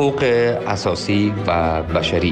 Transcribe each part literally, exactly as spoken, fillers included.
حقوق اساسی و بشری.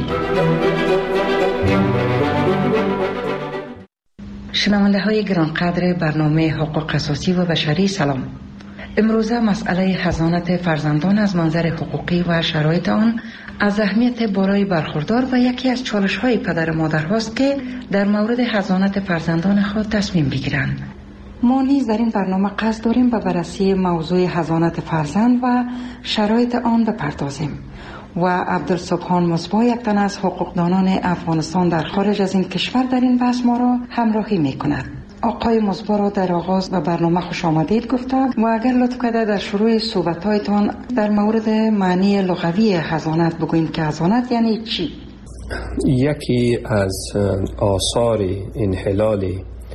شنونده های گرانقدر برنامه حقوق اساسی و بشری، سلام. امروزه مسئله حضانت فرزندان از منظر حقوقی و شرایط آن از اهمیت بالای برخوردار و یکی از چالش های پدر و مادر هاست که در مورد حضانت فرزندان خود تصمیم بگیرند. ما نیز در این برنامه قصد داریم به بررسی موضوع حضانت فرزند و شرایط آن بپردازیم و عبدالسبحان مصباح، یک تن از حقوقدانان افغانستان در خارج از این کشور، در این بحث ما را همراهی می کند. آقای مصباح را در آغاز به برنامه خوش آمدید گفتم و اگر لطف کرده در شروع صحبت‌هایتان در مورد معنی لغوی حضانت بگویید که حضانت یعنی چی؟ یکی از آثار انحلال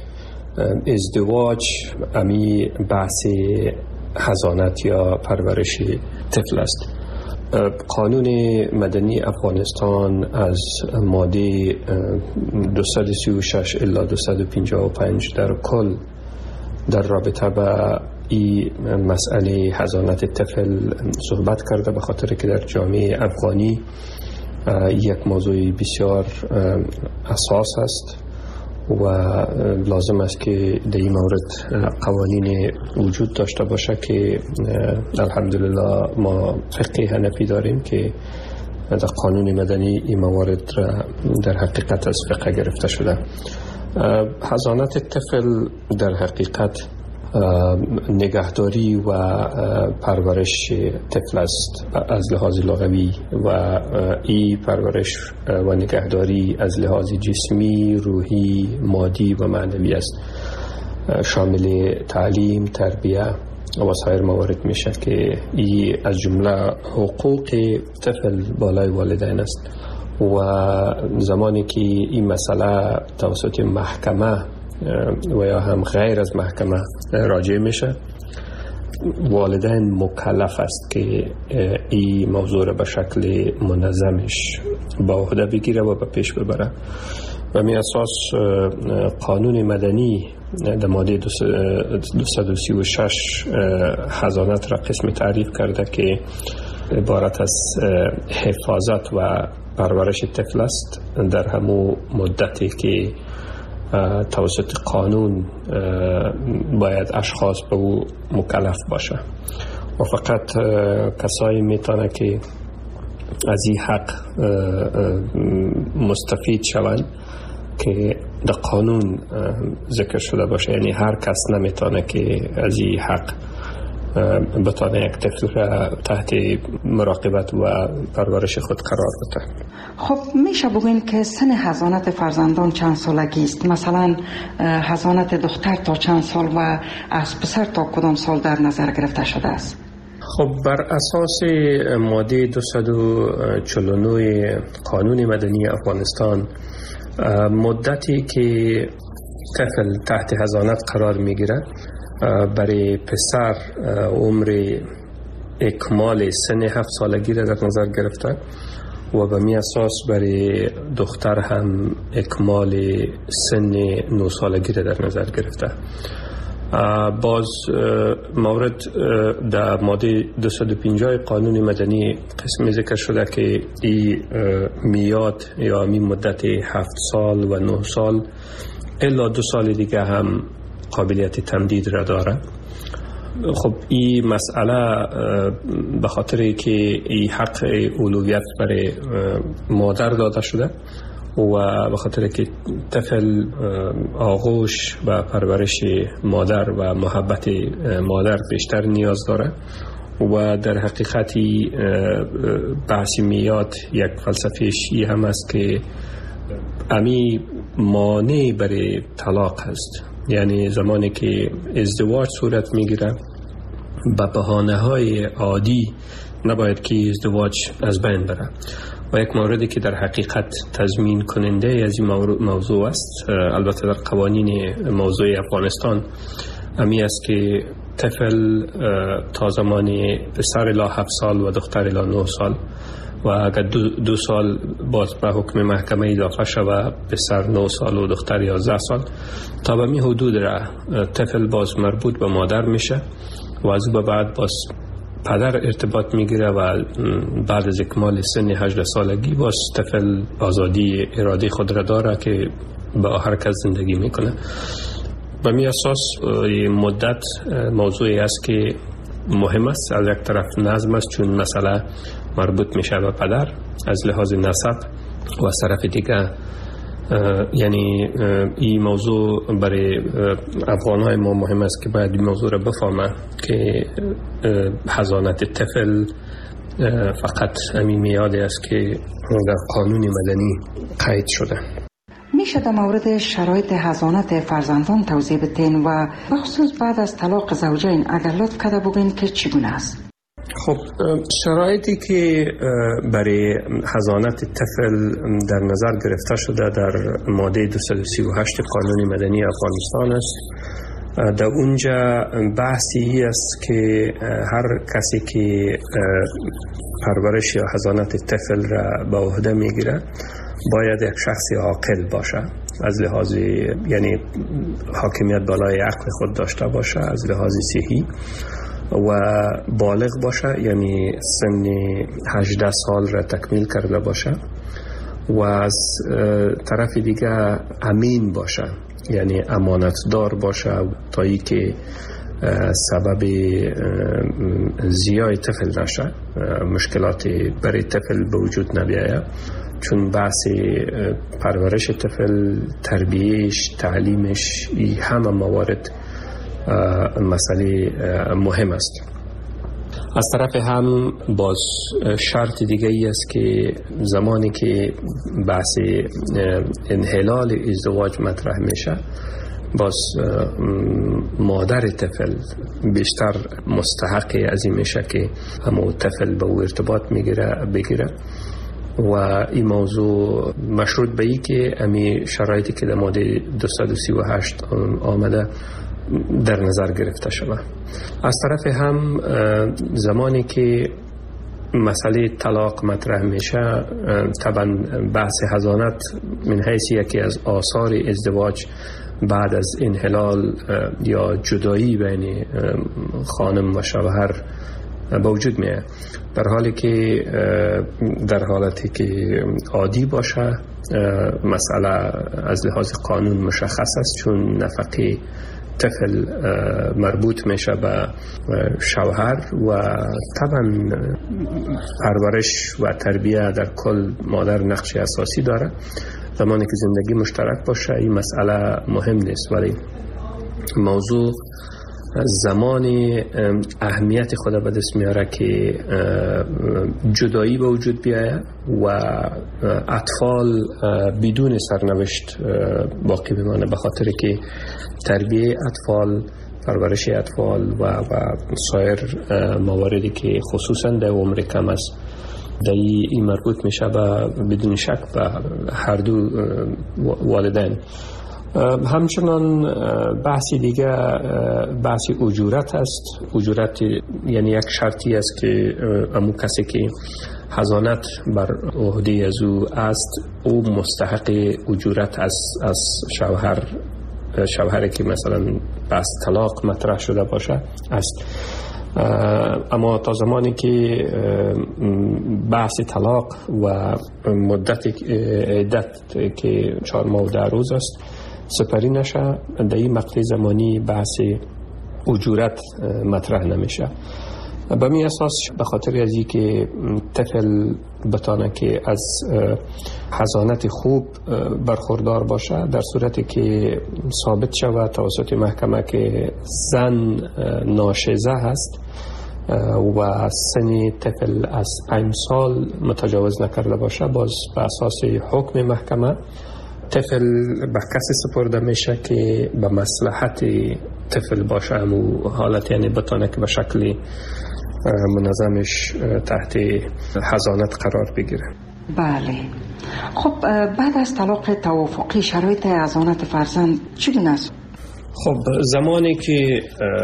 ازدواج امی بحث حضانت یا پرورش طفل است. قانون مدنی افغانستان از ماده دویست و سی و شش الی دویست و پنجاه و پنج در کل در رابطه با این مسئله حضانت طفل صحبت کرده، به خاطر که در جامعه افغانی یک موضوع بسیار اساس است و لازم است که در این مورد قوانین وجود داشته باشه که الحمدلله ما فقه حنفی داریم که در قانون مدنی این موارد در حقیقت از فقه گرفته شده. حضانت طفل در حقیقت نگهداری و پرورش طفل است از لحاظ لغوی و این پرورش و نگهداری از لحاظ جسمی، روحی، مادی و معنوی است، شامل تعلیم، تربیه و سایر موارد میشه که این از جمله حقوق طفل بالای والدین است و زمانی که این مسئله توسط محکمه و یا هم غیر از محکمه راجع میشه، والدین مکلف است که این موضوع را به شکل منظمش با عهده بگیره و به پیش ببره. و می اساس قانون مدنی در ماده دویست و سی و شش حضانت را قسم تعریف کرده که عبارت از حفاظت و پرورش طفل است در همون مدتی که توسط قانون باید اشخاص به او مکلف باشه و فقط کسایی میتونه که از این حق مستفید شوند که در قانون ذکر شده باشه. یعنی هر کس نمیتونه که از این حق بتونه یک طفل را تحت مراقبت و پرورش خود قرار بده. خب میشه بگوین که سن حضانت فرزندان چند سالگی است؟ مثلا حضانت دختر تا چند سال و از پسر تا کدام سال در نظر گرفته شده است؟ خب بر اساس ماده دویست و چهل و نه قانون مدنی افغانستان، مدتی که طفل تحت حضانت قرار میگیره برای پسر عمر اکمال سن هفت سالگی را در نظر گرفته و به می اساس برای دختر هم اکمال سن نه سالگی را در نظر گرفته. باز مورد در ماده دویست و پنجاه قانون مدنی قسمی ذکر شده که این میاد یا می مدت هفت سال و نه سال الا دو سال دیگه هم قابلیت تمدید را داره. خب این مسئله به خاطر که این حق اولویت برای مادر داده شده و به خاطر که طفل آغوش و پرورش مادر و محبت مادر بیشتر نیاز داره و در حقیقتی بحثی میاد یک فلسفه‌ش این هم است که امی مانع برای طلاق هست. یعنی زمانی که ازدواج صورت میگیره به بهانه‌های عادی نباید که ازدواج از بین بره و یک موردی که در حقیقت تضمین کننده از این موضوع است، البته در قوانین موضوع افغانستان امی است که طفل تا زمانی پسر الی هفت سال و دختر الی نه سال و اگر دو, دو سال باز به حکم محکمه اضافه شود پسر نه سال و دختر یازده سال، تا به می حدود را طفل باز مربوط به مادر میشه و از او به بعد باز پدر ارتباط میگیره و بعد از اکمال سن هجده سالگی باز طفل آزادی ارادی خود را داره که با هر کس زندگی میکنه. به می اساس مدت موضوعی است که مهم است. از یک طرف نظم است چون مسئله مربوط میشه به پدر از لحاظ نسب و از طرف دیگه یعنی این موضوع برای افغان‌های ما مهم است که باید این موضوع را بفهمه که حضانت طفل فقط همین میادی است که در قانون مدنی قید شده. میشه در مورد شرایط حضانت فرزندان توضیح بدین و بخصوص بعد از طلاق زوجین اگر لطف کرده بگین که چگونه است؟ خب شرایطی که برای حضانت طفل در نظر گرفته شده در ماده دویست و سی و هشت قانون مدنی افغانستان است. در اونجا بحثی است که هر کسی که پرورش یا حضانت طفل را به عهده میگیره باید یک شخص عاقل باشه، از لحاظ یعنی حاکمیت بالای عقل خود داشته باشه، از لحاظ صحی و بالغ باشه، یعنی سن هجده سال را تکمیل کرده باشه و از طرف دیگه امین باشه، یعنی امانتدار باشه تا ای که سبب زیای طفل نشه، مشکلات برای طفل به وجود نبیاید، چون بحث پرورش طفل، تربیهش، تعلیمش، این همه موارد مسئله مهم است. از طرف هم باز شرط دیگه ای است که زمانی که بحث انحلال ازدواج مطرح میشه باز مادر طفل بیشتر مستحق از این میشه که همون طفل به او ارتباط میگیره بگیره و این موضوع مشروط به ای که امی شرایطی که در ماده دویست و سی و هشت آمده در نظر گرفته شده. از طرف هم زمانی که مسئله طلاق مطرح میشه طبعا بحث حضانت من حیث یکی از آثار ازدواج بعد از انحلال یا جدایی بین خانم و شوهر به وجود میاد، در حالی که در حالتی که عادی باشه مسئله از لحاظ قانون مشخص است، چون نفقه طفل مربوط میشه به شوهر و طبعا پرورش و تربیه در کل مادر نقش اساسی داره. زمانی که زندگی مشترک باشه این مسئله مهم نیست، ولی موضوع زمانی اهمیت خود به دست میاره که جدایی به وجود بیاید و اطفال بدون سرنوشت باقی بمانه، به خاطر که تربیه اطفال، پرورش اطفال و, و سایر مواردی که خصوصا در عمر کم است در این مربوط میشه به بدون شک به هر دو والدین. همچنان بحثی دیگه بحث اجورت است. اجورت یعنی یک شرطی است که امو کسی که حضانت بر عهده از او است او مستحق اجورت از از شوهر شوهری که مثلا بحث طلاق مطرح شده باشه است. اما تا زمانی که بحث طلاق و مدت عدت که چهار ماه و ده روز است سپری نشه، در این مقطع زمانی بحث اجورت مطرح نمیشه. به می اساس به خاطر از این که طفل بتانه که از حضانت خوب برخوردار باشه، در صورتی که ثابت شود توسط محکمه که زن ناشزه هست و سن طفل از پنج سال متجاوز نکرده باشه، باز به اساس حکم محکمه طفل به کسی سپرده میشه که به مصلحت طفل باشه، همون حالت یعنی بتانه که به شکل منظمش تحت حضانت قرار بگیره. بله. خب بعد از طلاق توافقی شرایط حضانت فرزند چگونه است؟ خب زمانی که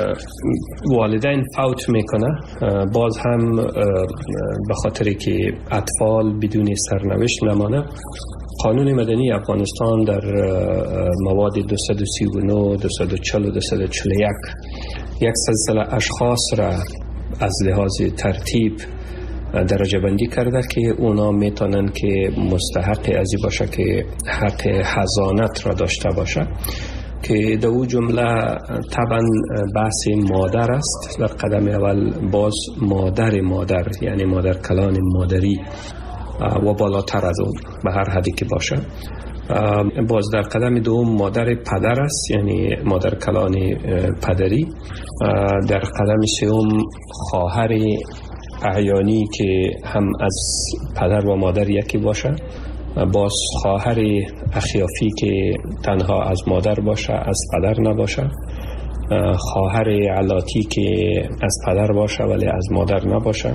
والدین فوت میکنه باز هم به خاطر که اطفال بدون سرنوشت نمانه، قانون مدنی افغانستان در مواد دویست و سی و نه، دویست و چهل و دویست و چهل و یک یک سلسله اشخاص را از لحاظ ترتیب درجه بندی کرده که اونا میتونن که مستحق ازی باشه که حق حضانت را داشته باشه، که در او جمله طبعا بحث مادر است. در قدم اول باز مادر مادر یعنی مادر کلان مادری و بالاتر از اون به هر حدی که باشه. باز در قدم دوم مادر پدر است یعنی مادر کلان پدری. در قدم سوم خواهر اعیانی که هم از پدر و مادر یکی باشه. باز خواهر اخیافی که تنها از مادر باشه از پدر نباشه. خواهر علاتی که از پدر باشه ولی از مادر نباشه.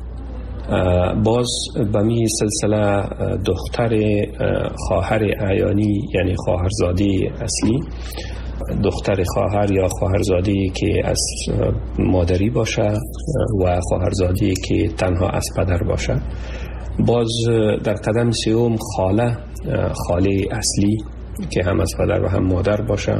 باز به می سلسله دختر خواهر اعیانی یعنی خواهرزادی اصلی، دختر خواهر یا خواهرزادی که از مادری باشه و خواهرزادی که تنها از پدر باشه. باز در قدم سوم خاله، خاله اصلی که هم از پدر و هم مادر باشه،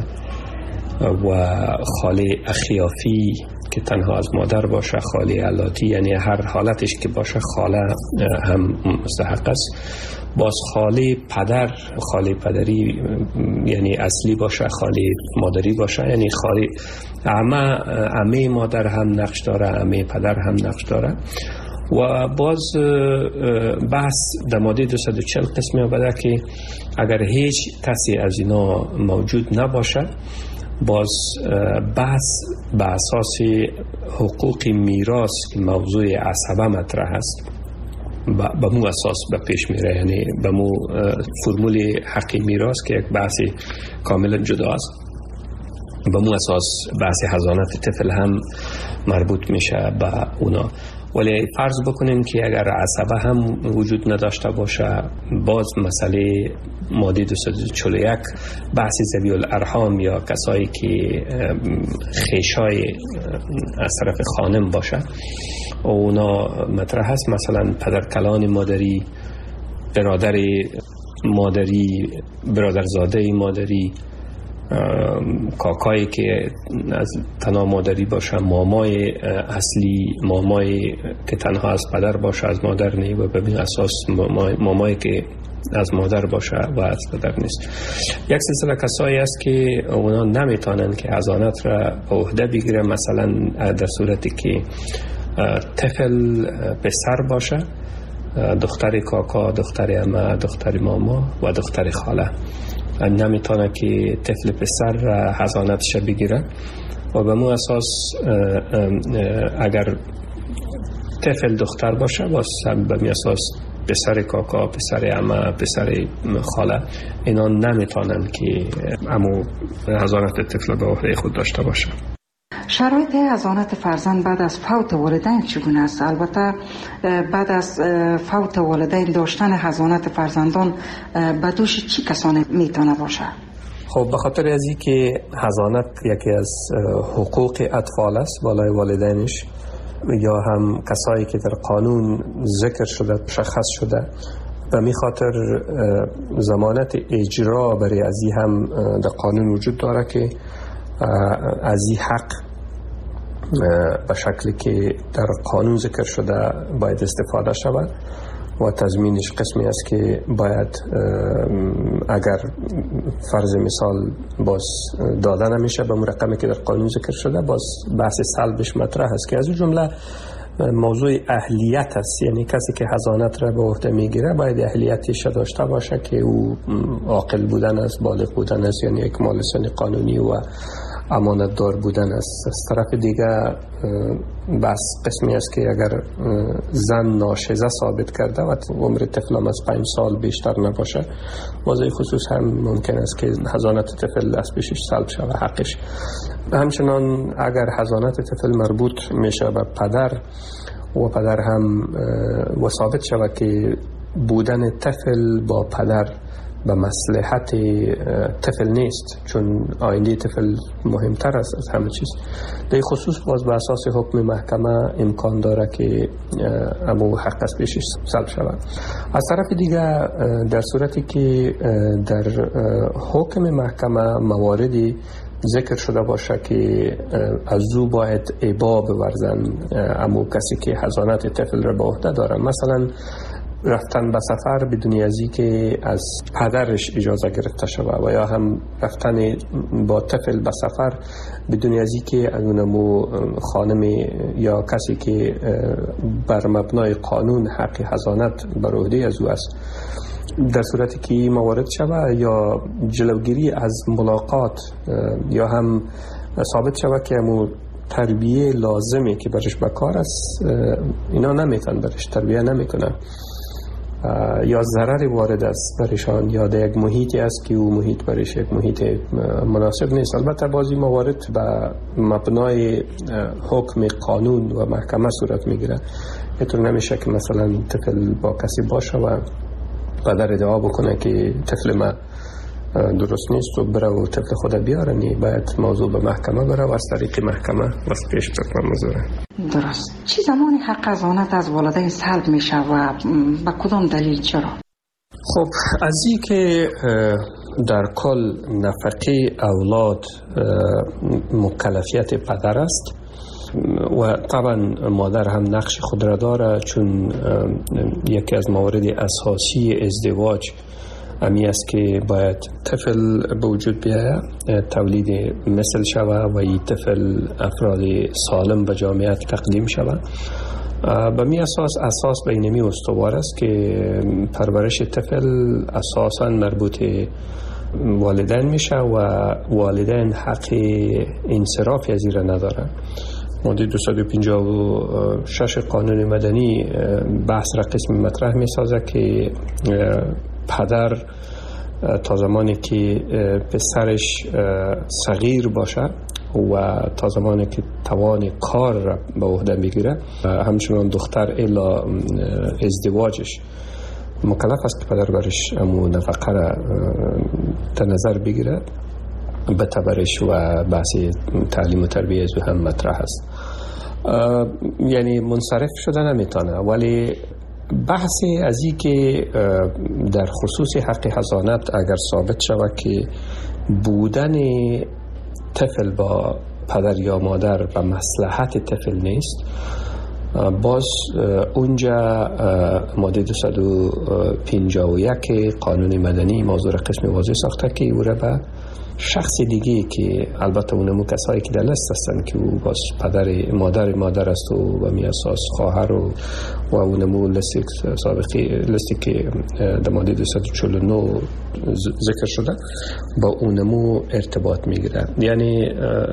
و خاله اخیافی که تنها از مادر باشه، خاله علاتی یعنی هر حالتش که باشه خاله هم مستحق است. باز خاله پدر، خاله پدری یعنی اصلی باشه، خاله مادری باشه یعنی خاله عمه، عمه مادر هم نقش داره، عمه پدر هم نقش داره. و باز بحث در ماده دویست و چهل قسمی آمده که اگر هیچ کسی از اینا موجود نباشه، باز بحث به اساس حقوق میراث که موضوع عصبه مطرح است به مو اساس به پیش میره، یعنی به مو فرمول حق میراث که یک بحث کاملا جدا است، به مو اساس بحث حضانت طفل هم مربوط میشه به اونا. ولی فرض بکنیم که اگر عصبه هم وجود نداشته باشه، باز مسئله ماده دویست و چهل و یک بحث ذوی الارحام یا کسایی که خیشای از طرف خانم باشه اونا مطرح هست. مثلا پدر کلان مادری، برادر مادری، برادرزاده مادری، کاکایی که از تنها مادری باشه، مامای اصلی، مامای که تنها از پدر باشه از مادر نه و به این اساس مامای, مامای که از مادر باشه و از پدر نیست. یک سلسله کسایی است که اونا نمیتونن که حضانت را به عهده بگیره، مثلا در صورتی که طفل پسر باشه، دختر کاکا، دختر عمه، دختر ماما و دختر خاله نمیتونه که طفل پسر حضانتش بگیره. و به مو اساس اگر طفل دختر باشه باز به می اساس پسر کاکا، پسر عمه، پسر خاله اینا نمیتونن که امو حضانت طفل به عهده خود داشته باشه. شرایط حضانت فرزند بعد از فوت والدین چگونه است؟ البته بعد از فوت والدین داشتن حضانت فرزندان به دوش چی کسانی میتونه باشه؟ خب به خاطر از این که حضانت یکی از حقوق اطفال است بالای والدینش، یا هم کسایی که در قانون ذکر شده مشخص شده، و می خاطر ضمانت اجرا برای از این هم در قانون وجود داره که از این حق به شکلی که در قانون ذکر شده باید استفاده شود و تضمینش قسمی است که باید اگر فرض مثال باز داده نمیشه به رقمی که در قانون ذکر شده، باز بحث سلبش مطرح است که از اون جمله موضوع اهلیت است. یعنی کسی که حضانت را به عهده میگیره باید اهلیتش داشته باشه که او عاقل بودن است، بالغ بودن است، یعنی یک مال سن قانونی و امانت دار بودن است. از طرف دیگه بس قسمی است که اگر زن ناشزه ثابت کرده و عمر طفل از پنج سال بیشتر نباشه، موضوع خصوص هم ممکن است که حضانت طفل از پیشش سلب شود حقش. همچنان اگر حضانت طفل مربوط میشه به پدر و پدر هم و ثابت شود که بودن طفل با پدر به مصلحت طفل نیست، چون آینده طفل مهمتر است از همه چیز، در خصوص باز به اساس حکم محکمه امکان داره که امو حق از پیشش سلب شود. از طرف دیگه در صورتی که در حکم محکمه مواردی ذکر شده باشه که از او باید ابا بورزن امو کسی که حضانت طفل را به عهده داره. مثلا رفتن به سفر بدون ازی که از پدرش اجازه گرفته شود و یا هم رفتن با طفل به سفر بدون ازی که اونمو خانم یا کسی که بر مبنای قانون حق حضانت بر عهده از او است در صورتی که موارد شود یا جلوگیری از ملاقات یا هم ثابت شود که امو تربیه لازمه که برش بکار است اینا نمیتن برش تربیه نمیکنه یا ضرر وارد است برشان یا در یک محیطی است که او محیط برش یک محیط مناسب نیست. البته بعضی موارد به مبنای حکم قانون و محکمه صورت میگیره. اینطور نمیشه که مثلا طفل با کسی باشه و پدر ادعا بکنه که طفل ما درست نیست و بره و طفل خود بیاره. نی باید موضوع به محکمه بره و از طریق محکمه واسه پیش بره موضوع. درست. چی زمانی حق حضانت از والدین سلب میشه و با کدام دلیل چرا؟ خب از این که در کل نفقه اولاد مکلفیت پدر است و طبعا مادر هم نقش خود را داره، چون یکی از موارد اساسی ازدواج امی است که باید طفل به وجود بیاید، تولید مثل شود و این طفل افراد سالم به جامعه تقدیم شود. به می اساس اساس بینمی استوار است که پرورش طفل اساساً مربوط والدین میشه و والدین حق انصراف از این را ندارن. ماده دویست و پنجاه و شش قانون مدنی بحث را قسم مطرح می سازه که پدر تا زمانی که پسرش صغیر باشه و تا زمانی که توان کار را به عهده میگیره، همچنان دختر الا ازدواجش مکلف است که پدر برش امو نفقه را در نظر بگیره. به تبرش و بحث تعلیم و تربیه از هم مطرح است. یعنی منصرف شده نمیتونه، ولی بحثی از این که در خصوص حق حضانت اگر ثابت شود که بودن طفل با پدر یا مادر به مصلحت طفل نیست، باز اونجا ماده دویست و پنجاه و یک قانون مدنی موضوع قسم واضح ساخته که او را به شخص دیگه که البته اونمو کسایی که در لست هستن که او باز پدر مادر مادر است و به می اساس خواهر و و اونمو لستی سابقی لستی که در ماده دویست و چهل و نه ذکر شده با اونمو ارتباط میگیره. یعنی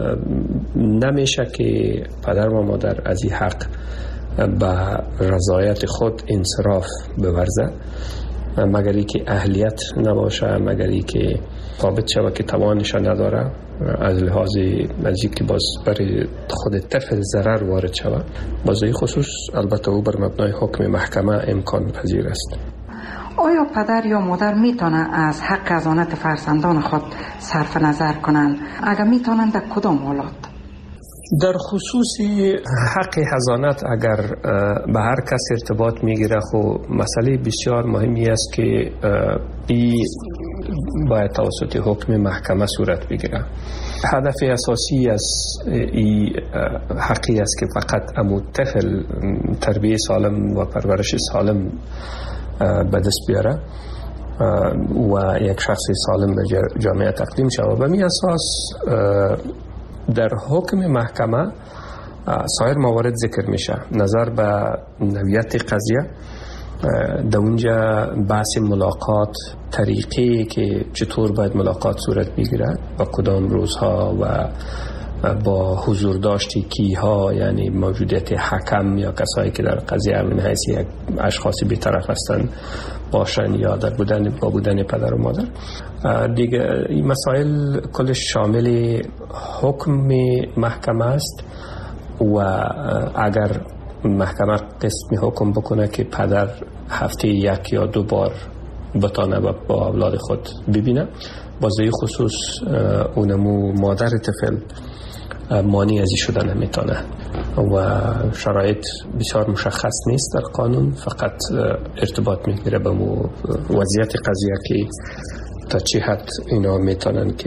نمیشه که پدر و مادر از این حق به رضایت خود انصراف بورزه مگر ای که اهلیت نباشه، مگر ای که ثابت شود که توانش نداره از لحاظ از که باز برای خود طفل ضرر وارد شود. باز این خصوص البته او بر مبنای حکم محکمه امکان پذیر است. آیا پدر یا مادر میتونن از حق حضانت فرزندان خود صرف نظر کنند؟ اگر میتونن در کدام حالات؟ در خصوص حق حضانت اگر به هر کس ارتباط میگیره، خب مسئله بسیار مهمی است که این باید توسط حکم محکمه صورت بگیره. هدف اساسی از این حقی است که فقط امو طفل تربیه سالم و پرورش سالم به دست بیاره و یک شخص سالم به جامعه تقدیم شود. و می اساس در حکم محکمه سایر موارد ذکر میشه. نظر به نوعیت قضیه، در اونجا بحث ملاقات، طریقی که چطور باید ملاقات صورت بگیره و کدام روزها و با حضور داشتی کیها، یعنی موجودیت حکم یا کسایی که در قضیه من حیث یک اشخاصی بی‌طرف هستند باشن یا در بودن با بودن پدر و مادر. دیگه این مسائل کلش شامل حکم محکمه است و اگر محکمه قسم حکم بکنه که پدر هفته یک یا دو بار بتانه با اولاد خود ببینه، بازه خصوص اونمو مادر طفل مانی ازی شده نمیتونه و شرایط بسیار مشخص نیست در قانون، فقط ارتباط میگیره به وضعیت قضیه که تا چه حد اینا میتونن که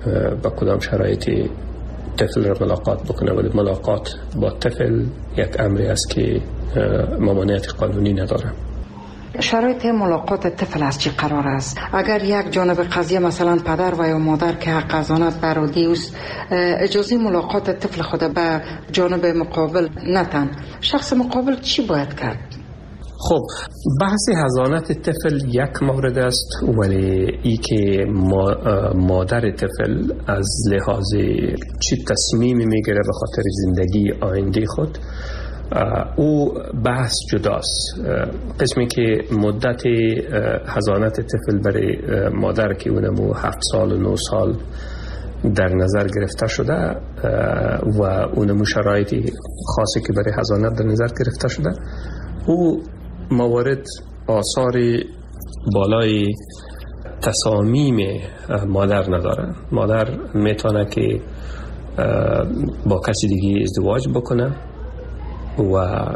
با کدام شرایطی طفل را ملاقات بکنه، ولی ملاقات با طفل یک امری است که ممانعت قانونی نداره. شرایط ملاقات طفل از چی قرار است؟ اگر یک جانب قضیه مثلا پدر و یا مادر که حق حضانت برادی است اجازه ملاقات طفل خود به جانب مقابل نتن، شخص مقابل چی باید کرد؟ خب بحث حضانت طفل یک مورد است، ولی ای که مادر طفل از لحاظ چی تصمیمی میگیره به خاطر زندگی آینده خود، او بحث جداست. قسمی که مدت حضانت طفل برای مادر که اونمو هفت سال و نه سال در نظر گرفته شده و اونمو شرایطی خاصی که برای حضانت در نظر گرفته شده، او موارد آثار بالای تصامیم مادر نداره. مادر میتونه که با کسی دیگه ازدواج بکنه و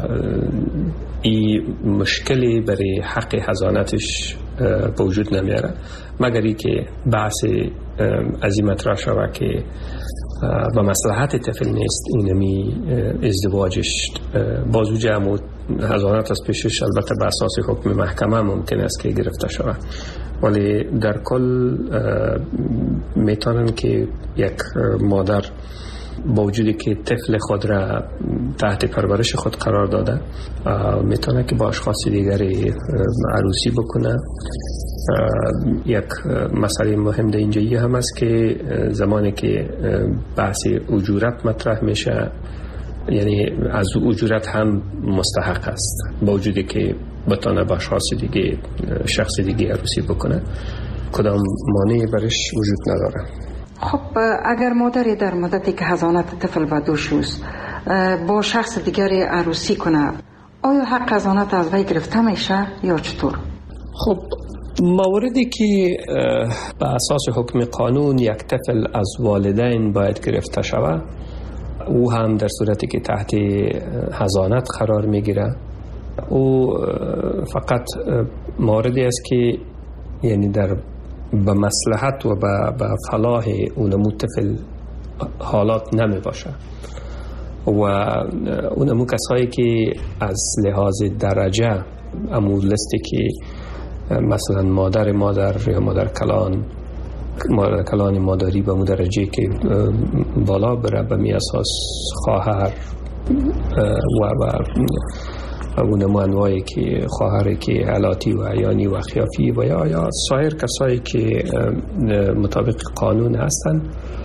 این مشکلی برای حق حضانتش به وجود نمیاره، مگر ای که بحث از این مطرح شود که و مصلحت طفل نیست اینمی ازدواجش بازو جمع و حضانت از پیشش البته به اساس حکم محکمه ممکن است که گرفته شود، ولی در کل میتونن که یک مادر با وجودی که طفل خود را تحت پرورش خود قرار داده میتونه که با اشخاص دیگری عروسی بکنه. یک مسئله مهم در اینجایی هم است که زمانی که بحث اجورت مطرح میشه، یعنی از اجورت هم مستحق است با وجودی که بتونه با اشخاص دیگه شخص دیگه عروسی بکنه، کدام مانعی برش وجود نداره. خب اگر مادری در مدتی که حضانت طفل به دوش است با شخص دیگری عروسی کنه، آیا حق حضانت از وی گرفته میشه یا چطور؟ خب موردی که به اساس حکم قانون یک طفل از والدین باید گرفته شود، او هم در صورتی که تحت حضانت قرار میگیره، او فقط موردی است که یعنی در به مصلحت و به فلاح اونمو طفل حالات نمی باشه و اونمو کسایی که از لحاظ درجه امور لستی که مثلا مادر مادر یا مادر کلان مادر کلان مادری به درجه که بالا بره، به می اساس خواهر و و اونمو انواعی که خواهری که علاتی و عیانی و خیافی و یا یا سایر کسایی که مطابق قانون هستن،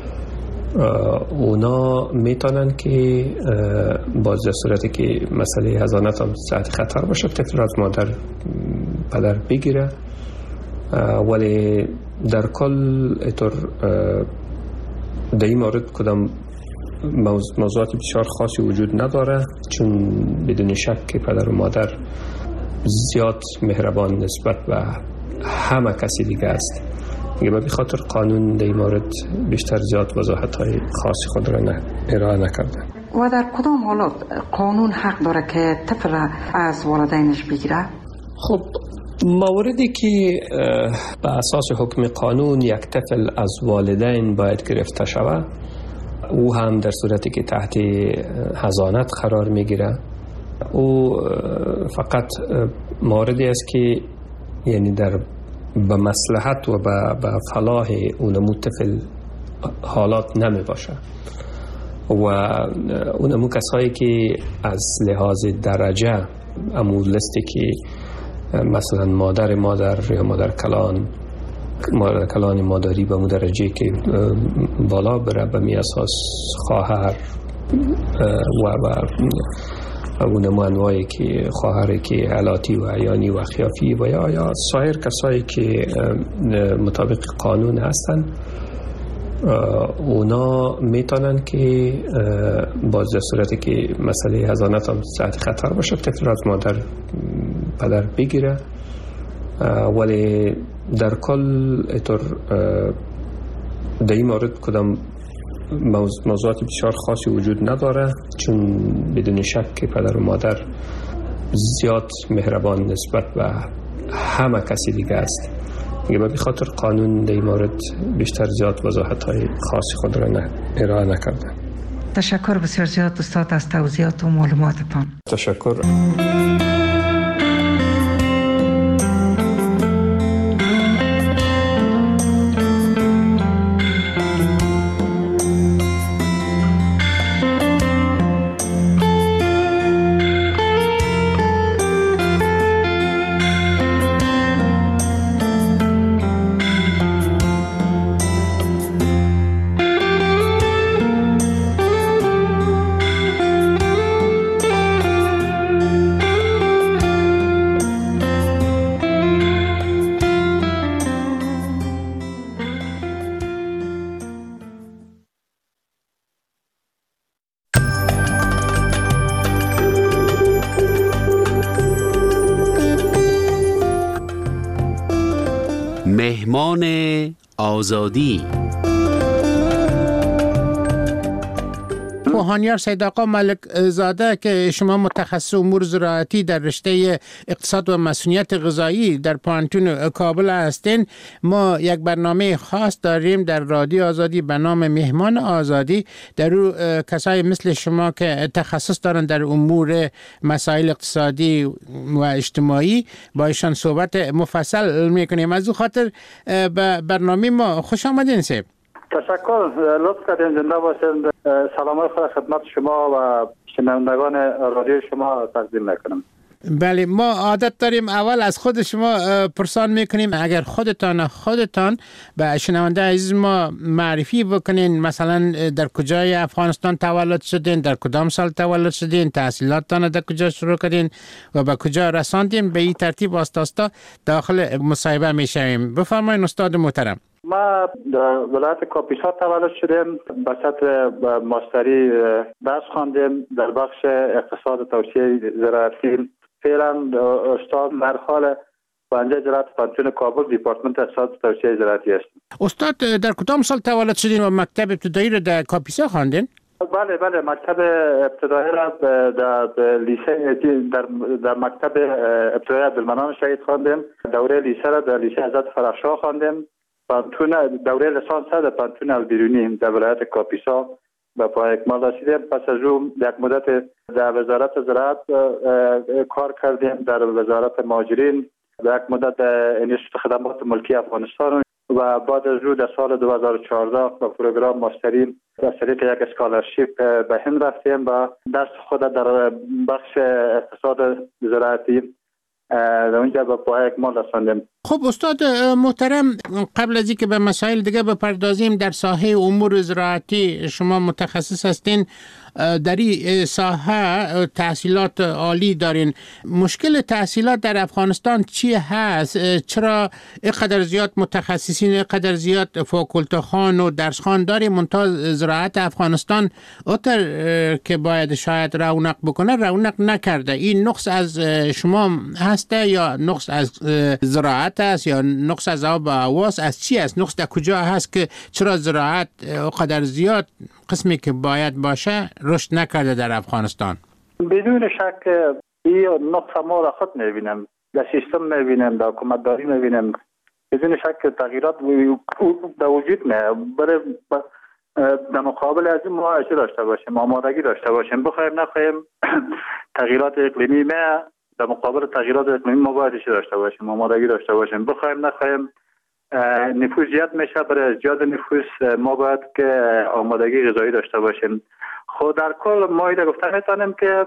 اونا میتونن که باز در صورتی که مسئله حضانت هم تحت خطر باشه طفل از مادر پدر بگیره، ولی در کل اطور در این مورد کدام موضوعات بسیار خاصی وجود نداره، چون بدون شک که پدر و مادر زیاد مهربان نسبت به همه کسی دیگه است. دیگه به خاطر قانون در این مورد بیشتر زیاد وضاحت های خاصی خود را نه ارائه نکرده. و در کدام حالات قانون حق داره که طفل از والدینش بگیره؟ خب موردی که به اساس حکم قانون یک طفل از والدین باید گرفته شود، او هم در صورتی که تحت حضانت قرار میگیره، او فقط موردی است که یعنی در به مصلحت و به فلاح اونمو طفل حالات نمی باشه و اونمو کسایی که از لحاظ درجه امور لستی که مثلا مادر مادر یا مادر کلان مادر کلان مادری به درجه که بالا بره، به می اساس خواهر و و اونمو انواعی که خواهری که علاتی و عیانی و خیافی و یا یا سایر کسایی که مطابق قانون هستن، اونا میتونن که باز در صورتی که مسئله حضانت هم تحت خطر باشه طفل از مادر پدر بگیره، ولی در کل اطور در این مورد کدام موضوعات بسیار خاصی وجود نداره، چون بدون شک که پدر و مادر زیاد مهربان نسبت به همه کسی دیگه است. به خاطر قانون در این مورد بیشتر زیاد وضاحت های خاصی خود را ارائه نکرده. تشکر بسیار زیاد استاد از توضیحات و معلوماتتان. تشکر. مهمان آزادی. پوهانیار سید آقا ملک زاده که شما متخصص امور زراعتی در رشته اقتصاد و مسئولیت غذایی در پانتون کابل هستین، ما یک برنامه خاص داریم در رادیو آزادی به نام مهمان آزادی. در او کسای مثل شما که تخصص دارن در امور مسائل اقتصادی و اجتماعی با ایشان صحبت مفصل میکنیم. از او خاطر به برنامه ما خوش آمدین سید. تشکر، لطف کردین، زنده باشین. سلام خدا خدمت شما و شنوندگان رادیو شما تقدیم میکنم. بله، ما عادت داریم اول از خود شما پرسان میکنیم، اگر خودتان خودتان به شنونده عزیز ما معرفی بکنین، مثلا در کجای افغانستان تولد شدین، در کدام سال تولد شدین، تحصیلاتتان در کجا شروع کردین و به کجا رساندین، به این ترتیب آستا آستا داخل مصاحبه میشویم. بفرمایید استاد محترم. ما در ولایت کاپیسا تولد شدیم، به سطح ماستری درس خواندیم در بخش اقتصاد توسعه زراعتی. فعلا استاد در حال پنجاه زراعت پانتون کابل دیپارتمنت اقتصاد توسعه زراعتی است. استاد در کدام سال تولد شدین و مکتب ابتدایی را در کاپیسا خواندین؟ بله بله، مکتب ابتدایی را در لیسه در در مکتب ابتدایی عبدالمنان شهید خواندیم. دوره لیسه را در لیسه حضرت فرخشاه خواندیم. پانتون دوره لیسانس در پانتون البیرونی در ولایت کاپیسا به پای اکمال رسیدیم. پس از اون یک مدت در وزارت زراعت کار کردیم، در وزارت مهاجرین، در یک مدت در انستیتوت خدمات ملکی افغانستان و بعد از اون در سال دو هزار و چهارده با پروگرام ماستری از طریق یک اسکالرشیپ به هند رفتیم و درس خود در بخش اقتصاد زراعتی در اونجا به پای اکمال رساندیم. خب استاد محترم، قبل از اینکه به مسائل دیگه بپردازیم، در ساحه امور زراعتی شما متخصص هستین، در این ساحه تحصیلات عالی دارین. مشکل تحصیلات در افغانستان چی هست؟ چرا اینقدر زیاد متخصصین، اینقدر زیاد فاکولته خوان و درس خوان داریم، منتها زراعت افغانستان اوتر که باید شاید رونق بکنه رونق نکرده؟ این نقص از شما هسته یا نقص از زراعت است یا نقص از آب و هواست؟ از چی است؟ نقص در کجا هست که چرا زراعت قدر زیاد قسمی که باید باشه رشد نکرده در افغانستان؟ بدون شک این نقص ما را خود میبینم، در سیستم میبینم، در حکومت داری میبینم. بدون شک تغییرات در وجود نه. برای در مقابل از این ما اجازه داشته باشیم، آمادگی داشته باشیم، بخوایم نخوایم تغییرات اقلیمی ما در مقابل تغییرات اقلیمی ما باید داشته باشیم، آمادگی داشته باشیم، بخوایم نخوایم نفوذ زیاد میشه. برای زیاد نفوذ ما باید که آمادگی غذایی داشته باشیم. خود در کل ما ایده گفته میتونیم که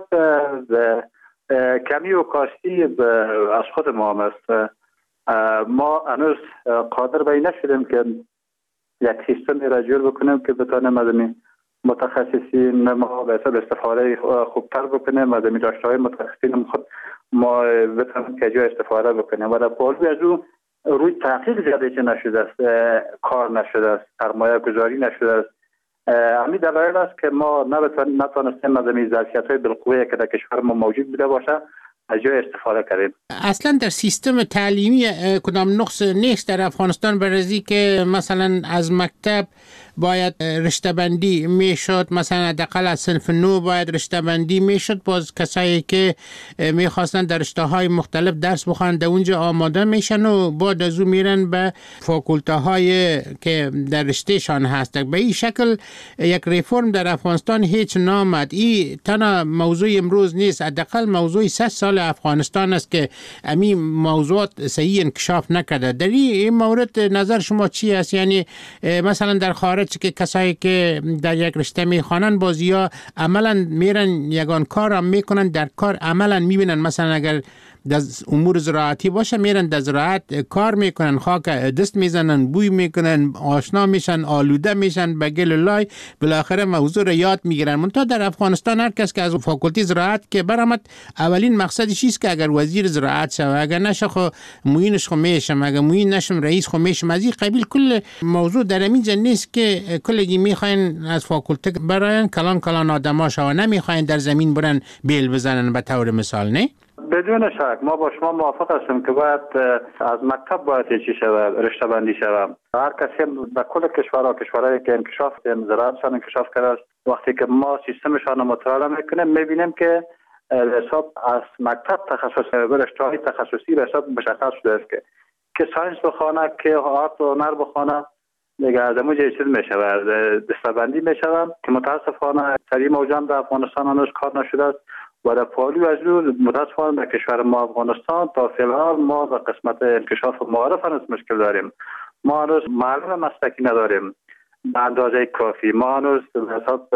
کمی و کاستی از خود ما هم است. ما هنوز قادر به این نشدیم که یک سیستمی را جور بکنیم که بتانیم از این متخصصین ما به استفاده خوبتر بکنیم، از این داشته های متخصصین خود ما بتانیم که جا استفاده بکنیم. و در پالوی از اون روی تحقیق زیاده که نشده است، کار نشده است، سرمایه گذاری نشده است. همین دلایل است که ما نتوانستیم از این ظرفیت های بالقوه که در کشور ما موجود بوده باشه از جای استفاده کردیم. اصلا در سیستم تعلیمی کدام نقص نیست در افغانستان برای که مثلا از مکتب باید رشته بندی میشد، مثلا حداقل از صنف نو باید رشته بندی میشد، باز کسایی که میخواستن در رشته های مختلف درس بخوان در اونجا آماده میشن و بعد از اون میرن به فاکولته های که در رشتهشان هست. به این شکل یک ریفرم در افغانستان هیچ نامد. این تنها موضوع امروز نیست، حداقل موضوع سه سال افغانستان است که امی موضوعات صحیح انکشاف نکرده. در این مورد نظر شما چی است؟ یعنی مثلا در خارج که کسایی که در یک رشته میخوانن باز یا عملا میرن یگان کار هم میکنن، در کار عملا میبینن، مثلا اگر در امور زراعتی باشه میرن در زراعت کار میکنن، خاک دست میزنن، بوی میکنن، آشنا میشن، آلوده میشن به گل لای، بالاخره موضوع رو یاد میگیرن. منتها در افغانستان هر کس که از فاکولته زراعت که برآمد اولین مقصدش چیست که اگر وزیر زراعت شوه، اگر نشه خو معینش خو میشم، اگر معین نشم رئیس خو میشم. از این قبیل کل موضوع در اینجا نیست که کلگی میخواین از فاکولته براین کلان کلان آدما شو، نمیخواین در زمین برن بیل بزنن به طور مثال. نه بدون شک ما با شما موافق هستیم که باید از مکتب باید چی شود، رشته بندی شود. هر کسی به کل کشورها کشورهایی که انکشاف زراعتشان انکشاف کرده است، وقتی که ما سیستمشان رو مطالعه میکنیم میبینیم که حساب از مکتب تخصص به رشته های تخصصی به حساب مشخص شده است که که ساینس بخونه، که آرت و هنر بخونه، دیگه از اون چیز میشود دستبندی میشود که متاسفانه سری موجود در افغانستان هنوز کار نشده است و در پالی از اون متاسفانه در کشور ما افغانستان تا فیلحال ما در قسمت انکشاف معارف هنوز مشکل داریم. ما هنوز معلم مسلکی نداریم به اندازه کافی. ما هنوز حساب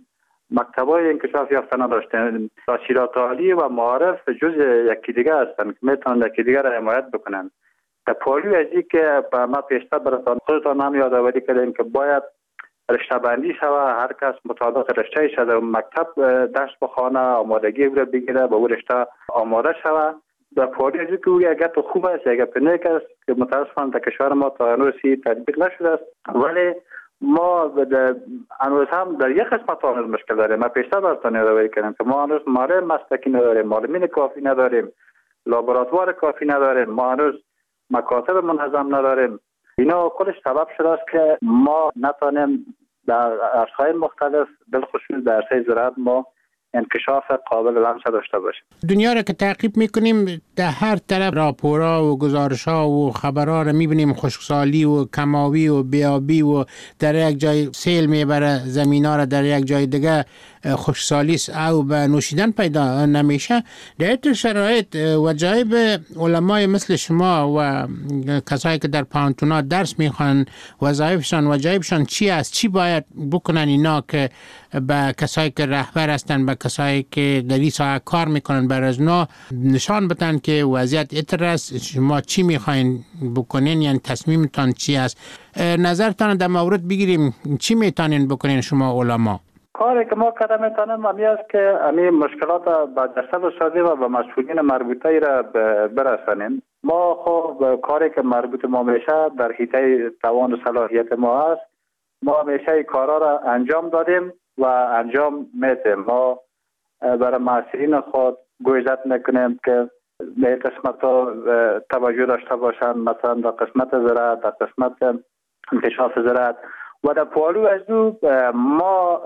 مکتبای انکشاف یافته نداشتیم. تحصیلات عالی و معارف جز یکی دیگه هستند که میتونن یکی دیگه را حمایت بکنن. در پالی از این که ما پیشتر براتان خودتان هم یادآوری کردیم که باید رشته بندی شوه، هر کس مطابق رشته شده در مکتب درس بخونه، آمادگی او را بگیره به او رشته آماده شوه. در پالی از این که او اگر تو خوب است اگر پنیک است که متاسفانه در کشور ما تا هنوزی تطبیق نشده است، ولی ما هنوز هم در یک قسمت هنوز مشکل داریم. ما پیشتر براتان یادآوری کردیم که ما هنوز معلم مسلکی نداریم، معلمین کافی نداریم، لابراتوار کافی نداریم، ما هنوز مکاتب منظم نداریم. اینا کلش سبب شده است که ما نتونیم در عرصه‌های مختلف بالخصوص در عرصه زراعت ما انکشاف قابل لمس داشته باشیم. دنیا را که تعقیب میکنیم در هر طرف راپورها و گزارش‌ها و خبرها را میبینیم، خشکسالی و کماوی و بیابی و در یک جای سیل میبره زمینا را، در یک جای دیگه خشکسالی او به نوشیدن پیدا نمیشه. در این شرایط وجایب علمای مثل شما و کسایی که در پانتونا درس میخوان وظایفشان وجایبشان چی است؟ چی باید بکنن اینا که به کسایی که رهبر هستن، به کسایی که در این ساحه کار میکنن بر از اونا نشان بدن که وضعیت اتر است، شما چی میخواین بکنین، یعنی تصمیمتان چی است؟ نظرتان در مورد بگیریم چی میتونین بکنین شما علما؟ کاری که ما کردم میتونم همی است که همی مشکلات با جسد سازی و به مسئولین مربوطه ای را برسانیم. ما خب کاری که مربوط ما میشه در حیطه توان و صلاحیت ما است، ما همیشه کارا را انجام دادیم و انجام میدیم. ما برای مسئولین خود گویزت میکنیم که به قسمت ها توجه داشته باشند، مثلا در قسمت زراعت، در قسمت انکشاف زراعت و در پالو از دو ما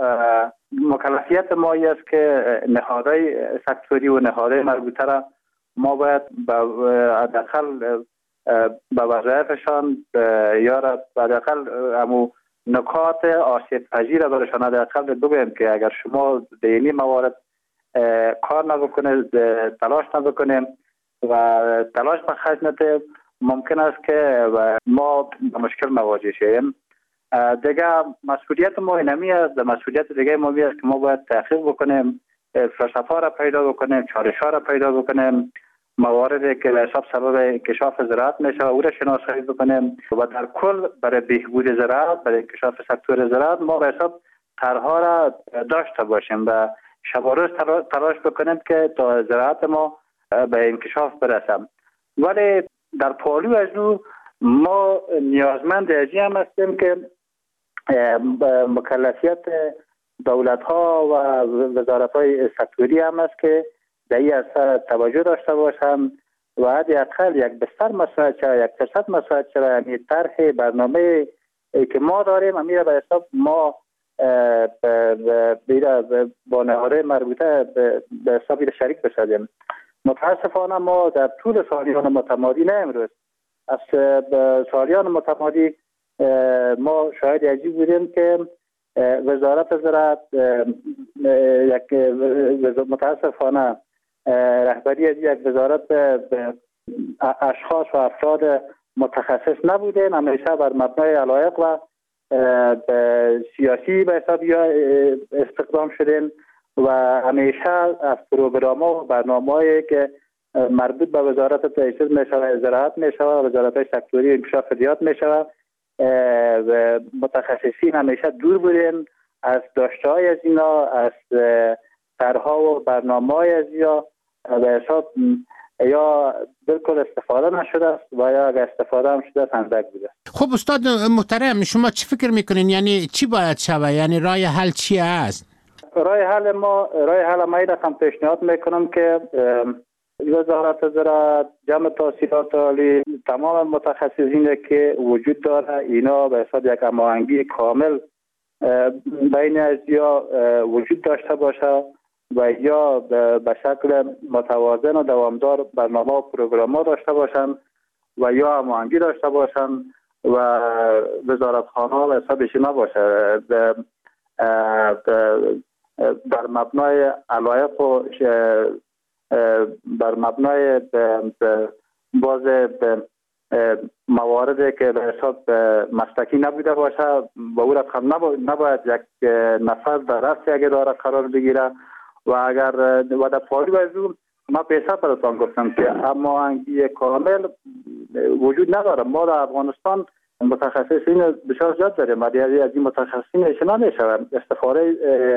مکلفیت ما است که نهادهای سکتوری و نهادهای مربوطه را ما باید حداقل به وظایفشان یا حداقل همو نکات آسیب پذیر برشان حداقل بگوییم که اگر شما در این موارد کار نبکنید، تلاش نبکنیم و تلاش بخرج ندهیم، ممکن است که ما به مشکل مواجه شویم. دیگه مسئولیت ما اینمی است. مسئولیت دیگه ما است که ما باید تحقیق بکنیم، فلسفه را پیدا بکنیم، چالش ها را پیدا بکنیم، مواردی که به حساب سبب انکشاف زراعت میشه و او را شناسایی بکنیم و در کل برای بهبود زراعت، برای انکشاف سکتور زراعت ما به حساب طرح‌ها را داشته باشیم و شب و روز تلاش بکنیم که تا زراعت ما به انکشاف برسیم. ولی در پالو از او ما نیازمند ازی هم هستیم که مکلفیت دولت ها و وزارت های سکتوری هم است که در این عرصه توجه داشته باشند و حداقل یک بستر مساعد شود، یک درصد مساعد شود. یعنی طرح برنامه که ما داریم امیر به حساب ما با نهادهای مربوطه به حساب شریک بشدیم. متاسفانه ما در طول سالیان متمادی، نه امروز، از سالیان متمادی ما شاهد عجیب بودیم که وزارت زراعت یک متاسفانه رهبری از یک وزارت به اشخاص و افراد متخصص نبودن، همیشه بر مبنای علایق و سیاسی به حساب استخدام شدن و همیشه از پروگرام‌ها و برنامه‌هایی که مربوط به وزارت تأسیس می‌شود، زراعت می‌شود، وزارت سکتوری انکشاف ریاض می‌شود، متخصصین همیشه دور بودن از داشته‌های از اینا، از طرح‌ها و برنامه‌های از اینا به حساب یا بالکل استفاده نشده است و یا اگر استفاده هم شده است اندک بوده. خب استاد محترم، شما چی فکر میکنین؟ یعنی چی باید شود؟ یعنی راه حل چی است؟ راه حل ما راه حل ما این رقم پیشنهاد میکنم که وزارت زراعت، جمع تحصیلات عالی، تمام متخصصین که وجود داره اینا به حساب یک هماهنگی کامل بین از یا وجود داشته باشه و یا به شکل متوازن و دوامدار برنامه و پروگرام ها داشته باشند و یا هماهنگی داشته باشند و وزارتخانه ها به حسابش نباشه بر مبنای علایق و بر مبنای باز مواردی که به حساب مسلکی نبوده باشه و او رقم نباید یک نفر در رأس یک اداره قرار بگیره و اگر و در پاری وضو ما پیسه براتان گفتم که هماهنگی کامل وجود نداره. ما در افغانستان متخصصین بسیار زیاد داریم ولی از این متخصصین اشنا نمیشوند، استفاده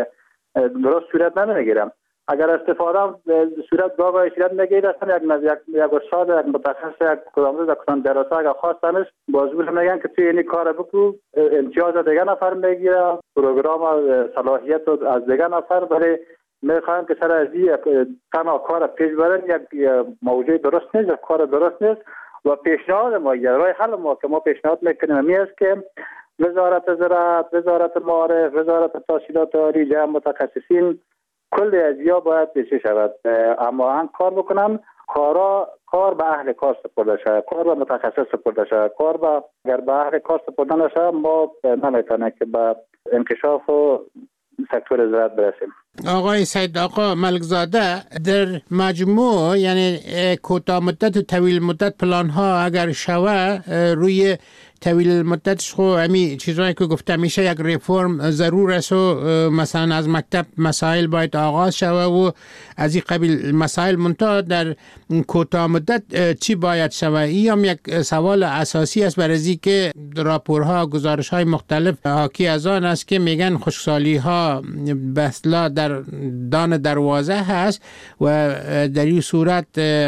درست صورت نمیگیرم. اگر استفاده صورت باقای صورت نگیره اصلا یک یک استاد یک متخصص یک کدامروز یک کدام دراسه اگر خواستنش بازگوش میگن که توی اینی کار بکو، امتیاز دیگه نفر میگیره، پروگرام صلاحیت از دیگه نفر، ولی میخوایم که سر از این تنها کار پیش برن یک موضوع درست نیست، یک کار درست نیست و پیشنهاد ما یا راه حل ما که ما پیشنهاد میکنیم می است که وزارت زراعت، وزارت معارف، وزارت تحصیلات عالی، جمع متخصصین کل ازیا باید پیش شود اما هم کار بکنن، کارا کار به اهل کار سپرده شود، کار به متخصص سپرده شود. کار به اگر به اهل کار سپرده نشود ما نمیتونه که به انکشاف و سکتور زراعت برسیم. آقای سید آقا ملکزاده، در مجموع یعنی کوتاه مدت و طویل مدت پلان ها اگر شوه روی طویل مدتش خو امی چیزایی که گفته میشه یک ریفورم ضرور است و مثلا از مکتب مسائل باید آغاز شوه و از این قبیل مسائل منتها در کوتاه مدت چی باید شوه؟ این هم یک سوال اساسی است برای از که راپورها گزارش های مختلف حاکی از آن است که میگن خشکسالی ها به اصطلاح در دان دروازه هست و در این صورت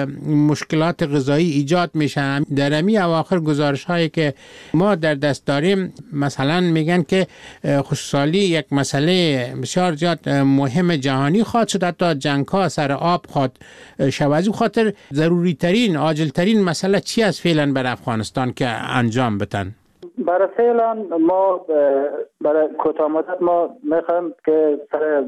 مشکلات غذایی ایجاد میشن. در امی اواخر گزارش هایی که ما در دست داریم مثلا میگن که خشکسالی یک مسئله بسیار زیاد مهم جهانی خواهد شد، حتی جنگ ها سر آب خواهد شود. از خاطر ضروری ترین عاجل ترین مسئله چی است فعلا بر افغانستان که انجام بدن؟ برای فعلا ما برای کوتاه مدت ما میخوایم که سر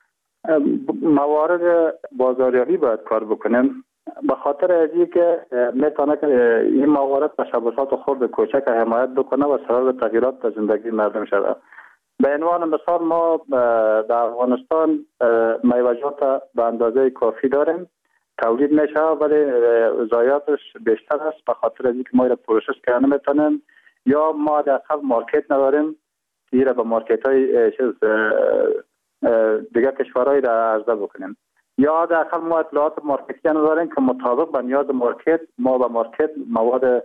موارد بازاریابی باید کار بکنیم به خاطر ازی که میتونه که این موارد تشبسات خرد کوچک حمایت بکنه و سبب تغییرات در زندگی مردم شود. به عنوان مثال ما در افغانستان میوه‌جات به اندازه کافی داریم، تولید میشه ولی ضایعاتش بیشتر است به خاطر ازی که ما را پروسس کردن نمیتونیم یا ما در اصل مارکت نداریم که را به مارکت های دیگر کشورهای را عرضه بکنیم یا در اصل ما اطلاعات مارکتی نداریم که مطابق به نیاز مارکت ما به مارکت مواد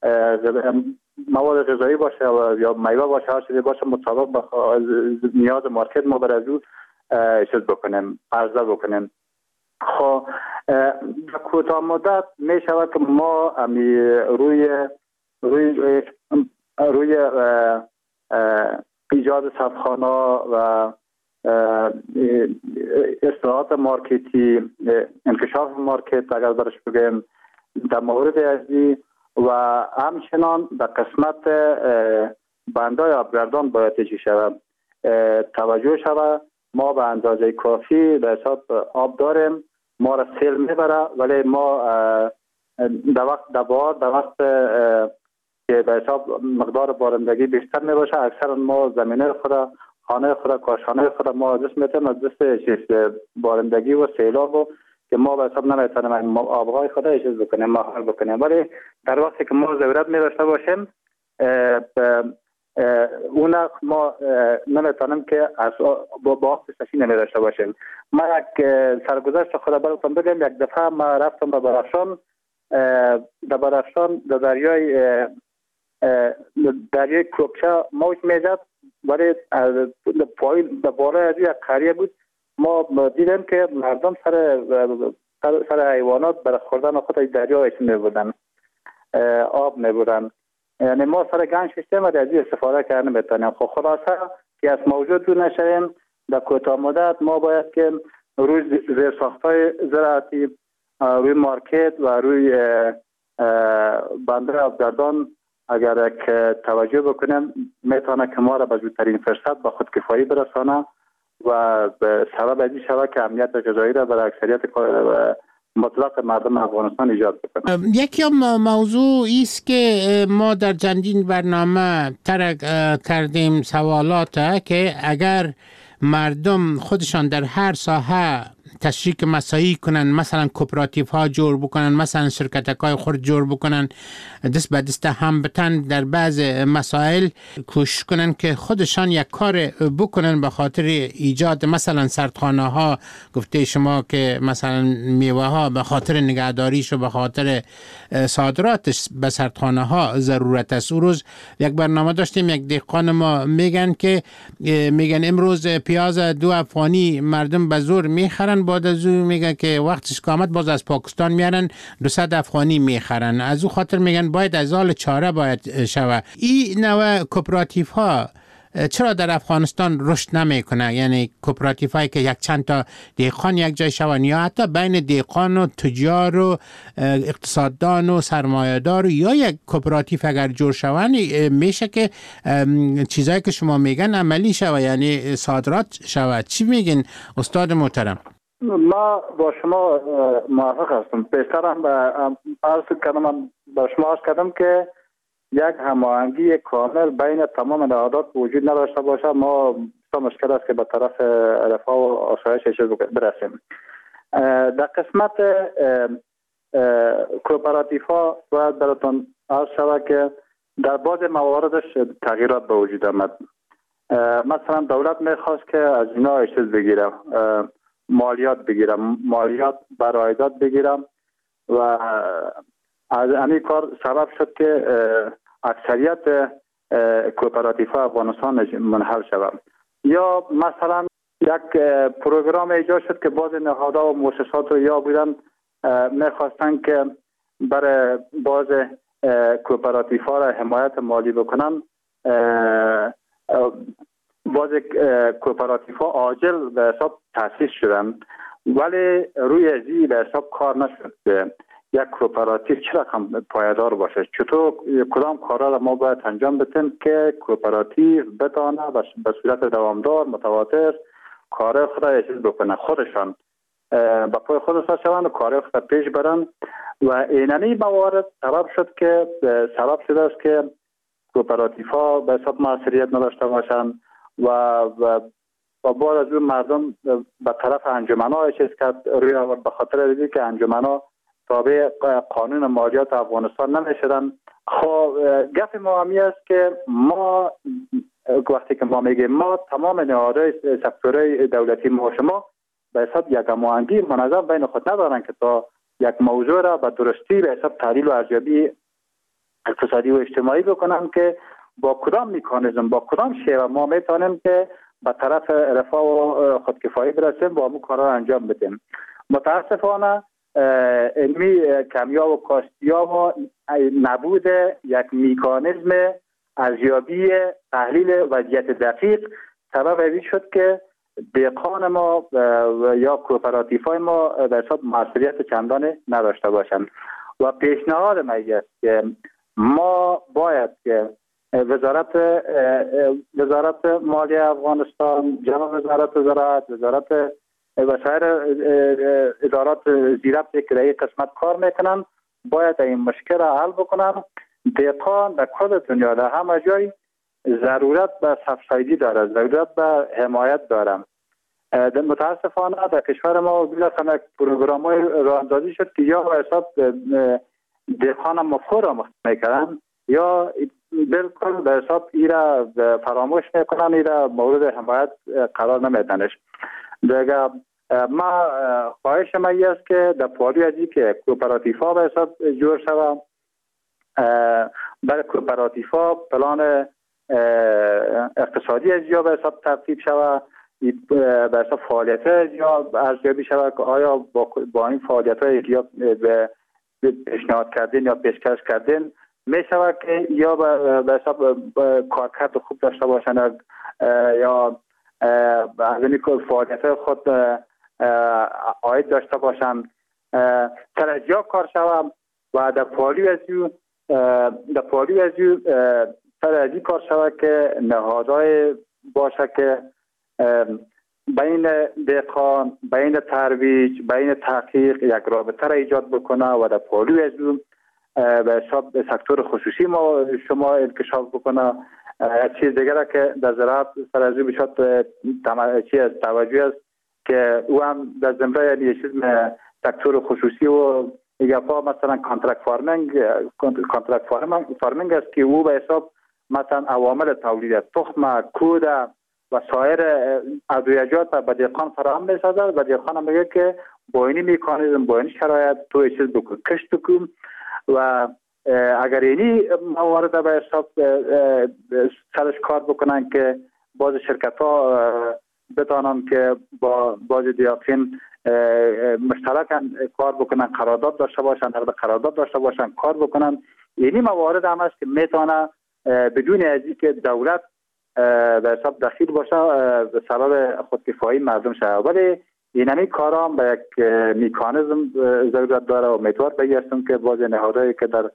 مواد غذایی باشه و یا میوه باشه هر چیزی باشه مطابق به نیاز مارکت ما برای او چیز بکنیم عرضه بکنیم. خب در کوتاه مدت می شود که ما امی روی روی روی ایجاد صفحانه و اصلاحات مارکتی، انکشاف مارکت اگر درش بگیم در مورد ازی و همچنان در قسمت بندای آبگردان باید چی شود توجه شود. ما به اندازه کافی به حساب آب داریم، ما را سیل میبره، ولی ما در وقت در بار در وقت که به حساب مقدار بارندگی بیشتر میباشه، اکثر ما زمینه خود، خانه خود، کاشانه خود ما دست میتونیم از دست چیز بارندگی و سیلاب و که ما به حساب نمیتونیم آبهای خود چیز بکنیم، مهار بکنیم. ولی در وقتی که ما ضرورت میداشته باشیم اون ما نمیتونیم که از با باخت سشی نمیداشته باشیم. ما یک سرگذشت خود براتون بگم. یک دفعه ما رفتم به بدخشان، در بدخشان در دریای دریای کوکچه موج میزد، ولی پایین در بالای از یک قریه بود. ما دیدیم که مردم سر سر حیوانات برای خوردن خود دریا ایش میبودن، آب میبودن. یعنی ما سر گنج ششتیم و از این استفاده کردن بتانیم. خب خلاصه که از موجود دور نشویم، در کوتاه مدت ما باید که روی زیرساخت‌های زراعتی، روی مارکت و روی بندر آبگردان اگر که توجه بکنیم میتونه که ما را به زودترین فرصت به خودکفایی برسانه و به سبب ازی شود که امنیت غذایی را برای اکثریت مطلق مردم افغانستان ایجاد بکنه. یکی موضوع است که ما در چندین برنامه ترک کردیم سوالات که اگر مردم خودشان در هر ساحه تشریک مساعی کنن، مثلا کوپراتیو ها جور بکنن، مثلا شرکتک های خود جور بکنن، دست به دست هم بتن در بعض مسائل کوشش کنن که خودشان یک کار بکنن به خاطر ایجاد مثلا سردخانه ها. گفته شما که مثلا میوه ها به خاطر نگهداریش و به خاطر صادراتش به سردخانه ها ضرورت است. او روز یک برنامه داشتیم، یک دهقان ما میگن که میگن امروز پیاز دو افغانی مردم به زور میخرن، بعد از او میگن که وقتش که آمد باز از پاکستان میارن دویست افغانی میخرن. از او خاطر میگن باید از حال چاره باید شوه. این نوع کوپراتیو ها چرا در افغانستان رشد نمیکنه؟ یعنی کوپراتیو هایی که یک چند تا دهقان یک جای شون، یا حتی بین دهقان و تجار و اقتصاددان و سرمایه‌دار، یا یک کوپراتیو اگر جور شون میشه که چیزایی که شما میگن عملی شوه، یعنی صادرات شوه. چی میگین استاد محترم؟ ما با شما موافق هستم. بیشترم عرض کردم با شما عرض کردم که یک هماهنگی کامل بین تمام نهادات وجود نداشته باشه، ما مشکل است که به طرف رفاه و آسایش برسیم. در قسمت کوپراتیو ها باید براتون عرض شود که در بعض مواردش تغییرات به وجود آمد. مثلا دولت میخواست که از اینا چیز بگیرم، مالیات بگیرم، مالیات بر عایدات بگیرم و از همین کار سبب شد که اکثریت کوپراتیو افغانستان منحل شود. یا مثلا یک پروگرام ایجاد شد که بعض نهادها و مؤسسات یا بودن میخواستن که برای بعض کوپراتیو ها را حمایت مالی بکنن. بعض کوپراتیو ها عاجل به حساب تأسیس شدن، ولی روی ازی به حساب کار نشد. یک کوپراتیو چه رقم پایدار باشه؟ چطور کدام کارا را ما باید انجام بدیم که کوپراتیو بتانه به صورت دوامدار متواتر کار خود را چیز بکنه، خودشان با پای خودشان شوند و کار خود پیش برن. و اینمی موارد سبب شد که سبب شده است که کوپراتیو ها به حساب موثریت نداشته باشند و و و بعد از اون مردم به طرف انجمن‌ها چیز کرد روی به خاطر اینکه که انجمن‌ها تابع قانون مالیات افغانستان نمیشدن. خب گپ ما همی است که ما وقتی که ما میگیم ما تمام نهادهای سکتورهای دولتی ما شما به حساب یک هماهنگی منظم بین خود ندارن که تا یک موضوع را به درستی به حساب تحلیل و ارزیابی اقتصادی و اجتماعی بکنن که با کدام مکانیزم با کدام شیوه ما میتونیم که به طرف رفاه و خودکفایی برسیم با همون کارا را انجام بدیم. متاسفانه علمی کمیاب و کاستیا و نبود یک مکانیزم ارزیابی تحلیل وضعیت دقیق سبب این شد که دهقان ما یا کوپراتیف های ما به حساب مسئولیت چندانی نداشته باشند. و پیشنهاد ما است که ما باید که وزارت وزارت مالیه افغانستان، جمع وزارت زراعت، وزارت و سایر ادارات زیربطی که در این قسمت کار میکنن باید این مشکل را حل بکنن. دهقان در کل دنیا در همه جای ضرورت به سبسایدی داره، ضرورت به حمایت داره. متاسفانه در کشور ما بالاخره پروگرام های راه اندازی شد که یا به حساب دهقان مفخور را مختص میکنن یا بالکل به حساب ایرا فراموش میکنن، ایرا مورد حمایت قرار نمیدنش. دیگه ما خواهش ما است که در پالی ازی که کوپراتیف ها به حساب جور شود، برای کوپراتیف ها پلان اقتصادی ازیا به حساب ترتیب شود، به حساب فعالیت ازیا ارزیابی شود که آیا با, با این فعالیت های ازیا به پیشنهاد کردین یا پیشکش کردین می شود که یا به حساب کارکرد خوب داشته باشند یا از این فعالیت خود عاید داشته باشند. ترجیح کار شود و در پالی ازیو در پالی ازیو ترجیح کار شود که نهادهای باشه که بین دهقان، بین ترویج، بین تحقیق یک رابطه را ایجاد بکنه و در پالی ازیو به حساب سکتور خصوصی ما شما انکشاف بکنه. چیز دیگر که در زراعت سر ازیو بشد توجه است که او هم در زمره یعنی چیز سکتور خصوصی و یگفا مثلا کانترکت فارمینگ کانترکت فارمینگ است که او به حساب مثلا عوامل تولید تخم، کود و سایر ادویجات به دهقان فراهم می‌سازد و دهقان میگه که با این مکانیزم با این شرایط تو چیز بکن کشت بکن و اگر اینی موارد به حساب سرش کار بکنن که باز شرکت ها بتانن که با باز دیاقین مشترکاً کار بکنن، قرارداد داشته باشن، اگر قرارداد داشته باشن کار بکنن. اینی موارد هم است که میتونه بدون از اینکه دولت به حساب دخیل باشه به سبب خودکفایی مردم شه. ولی اینمی کارا هم به یک مکانیزم ضرورت داره و امیدوار بگیرم که باز نهادهایی که در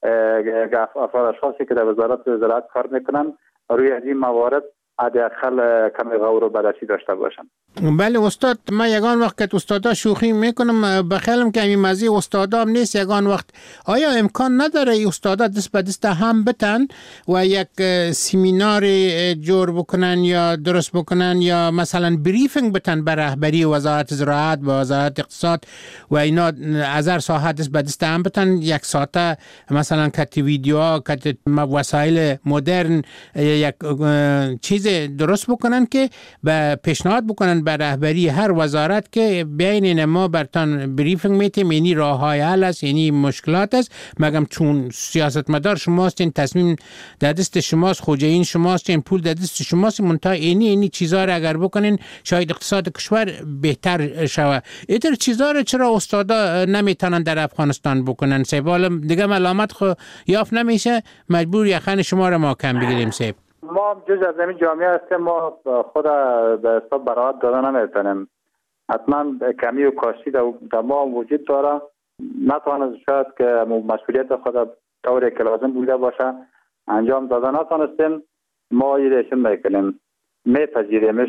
افراد اشخاصی که در وزارت زراعت کار میکنن روی از این موارد حداقل کمی غور و بررسی داشته باشن. بله استاد، من یگان وقت که استادا شوخی میکنم بخیلم که این مزی استادا هم نیست. یگان وقت آیا امکان نداره ای استادا دست به دست هم بتن و یک سیمینار جور بکنن یا درست بکنن یا مثلا بریفینگ بتن بر رهبری وزارت زراعت و وزارت اقتصاد و اینا از هر ساحه دست به دست هم بتن یک ساعته مثلا کت ویدیو کت وسایل مدرن یک چیز درست بکنن که به پیشنهاد بکنن بر رهبری هر وزارت که بین ما برتان بریفینگ میتیم یعنی راه های حل است، یعنی مشکلات است. مگم چون سیاستمدار شماست، این تصمیم در دست شماست، خوجین شماست، این پول در دست شماست، منتها اینی اینی چیزا را اگر بکنین شاید اقتصاد کشور بهتر شوه. اینطور چیزا را چرا استادا نمیتونن در افغانستان بکنن؟ سیبال دیگه ملامت خو یافت نمیشه، مجبور یخن شما را ما کم بگیریم. سیب ما جز از این جامعه هستیم، ما خود به حساب برآورد دادن نمیتونیم. حتما کمی و کاستی در ما وجود داره. نتوانست شاید که مسئولیت خود طوری که لازم بوده باشه انجام دادن نتوانستیم. ما ایرشن میکنیم، میپذیریمش.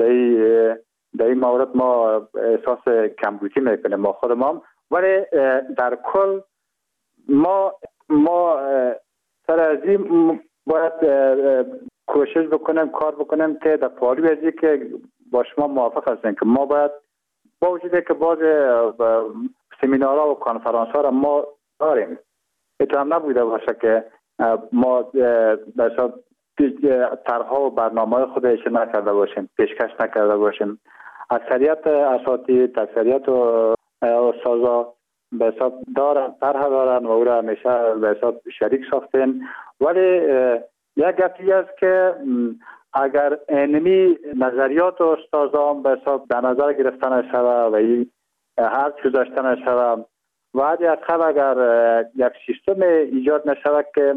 در این مورد ما احساس کمبودی میکنیم ما خود ما. ولی در کل ما ما سر از این باید کوشش بکنیم، کار بکنیم که در پالی ازی که با شما موافق هستیم که ما باید با وجودی که باز سمینارها و کنفرانس ها را ما داریم، اتو هم نبوده باشه که ما بسا طرحها و برنامه های خودش نکرده باشیم، پیشکش نکرده باشیم. اکثریت اساتید، اکثریت استادا به حساب دارن، طرح دارن و او را همیشه به حساب شریک ساختن. ولی یک گپی است که اگر انمی نظریات و استادان به حساب در نظر گرفتن شود و این هر چیز داشتن شود و حداقل اگر یک سیستم ایجاد نشود که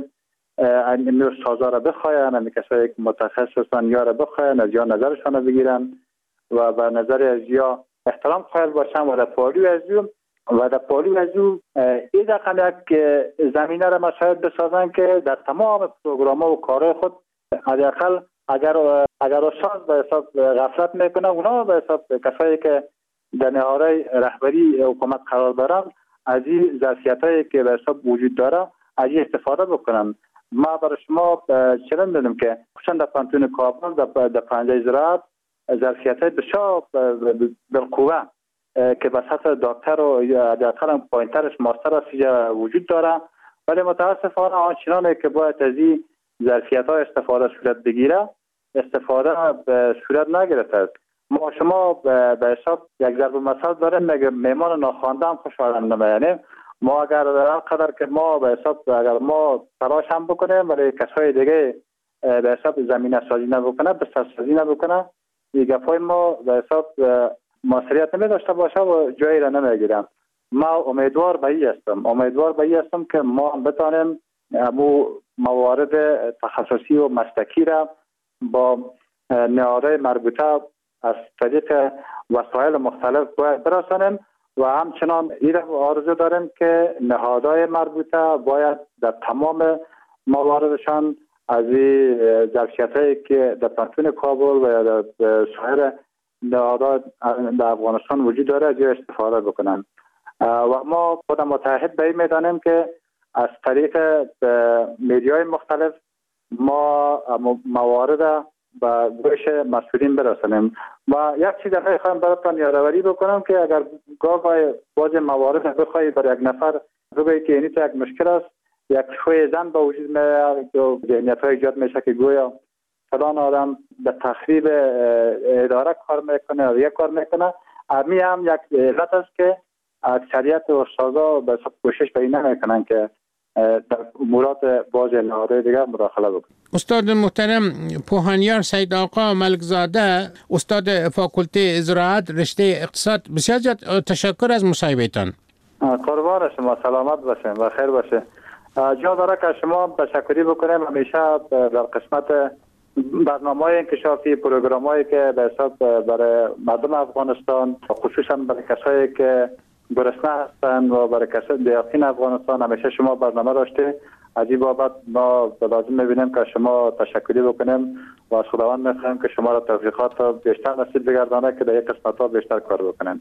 انمی استادا را بخواین، انمی کسایی که متخصصن یا را بخواین از یا نظرشان را بگیرن و به نظر ازیا احترام قائل باشم و در پالو از او و در پالو از او این رقم یک زمینه را مشاهد بسازن که در تمام پروگرام ها و کارهای خود حداقل اگر اگر استاد به حساب غفلت میکنه اونا به حساب کسایی که در نهادهای رهبری حکومت قرار دارن از این ظرفیتایی که به حساب وجود داره از این استفاده بکنن. ما برای شما چنین دادم که خصوصا در پانتون کابل در, در پنجه زراعت ظرفیت‌های بسیار بالقوه که به سطح دکتر و حداقل پایین‌ترش ماستر است وجود داره، ولی متاسفانه آنچنانی که باید از این ظرفیت‌ها استفاده صورت بگیره استفاده به صورت نگرفته است. ما شما به حساب یک ضرب مثل داریم میگه میمان ناخوانده هم خوشایند نمی‌آید. ما اگر هر قدر که ما به حساب اگر ما تلاش هم بکنیم ولی کسای دیگه به حساب زمینه سازی نبکنه بستر سازی نبکنه این گپای ما به حساب موثریت نمی داشته باشه و جایی را نمیگیرم. ما امیدوار به این هستم امیدوار به این هستم که ما هم بتانیم امو موارد تخصصی و مسلکی را با نهادهای مربوطه از طریق وسایل مختلف باید برسانیم و همچنان این آرزو داریم که نهادهای مربوطه باید در تمام مواردشان از این ظرفیت‌هایی که در پانتون کابل و در سایر نهادها در افغانستان وجود داره از استفاده بکنن و ما خود متحد به این میدانیم که از طریق میدیای مختلف ما موارد و گوش مسئولین برسانیم. و یک چیز دیگه خواهم براتون یادآوری بکنم که اگر گاهی بعضی موارد بخوای برای یک نفر بگویی که این یک مشکل است، یک شوی زن با وجود میاد که ذهنیت‌ها ایجاد میشه که گویا فلان آدم به تخریب اداره کار میکنه یا یک کار میکنه. امی هم یک علت است که اکثریت استادا به حساب کوشش به این نمیکنن که در امورات بعضی نهادهای دیگر مداخله بکنن. استاد محترم پوهانیار سید آقا ملکزاده، استاد فاکولته زراعت رشته اقتصاد، بسیار زیاد تشکر از مصاحبهتان. قربان شما، سلامت باشین و خیر باشه. جا داره که شما تشکری بکنیم همیشه در قسمت برنامه‌های انکشافی پروگرام‌هایی که به حساب برای مردم افغانستان خصوصا برای کسایی که گرسنه هستند و برای کسای دیاقین افغانستان همیشه شما برنامه داشته. از این بابت ما لازم می‌بینیم که شما تشکری بکنیم و از خداوند می‌خوایم که شما را توفیقات بیشتر نصیب بگردانه که در یک قسمت‌ها بیشتر کار بکنیم.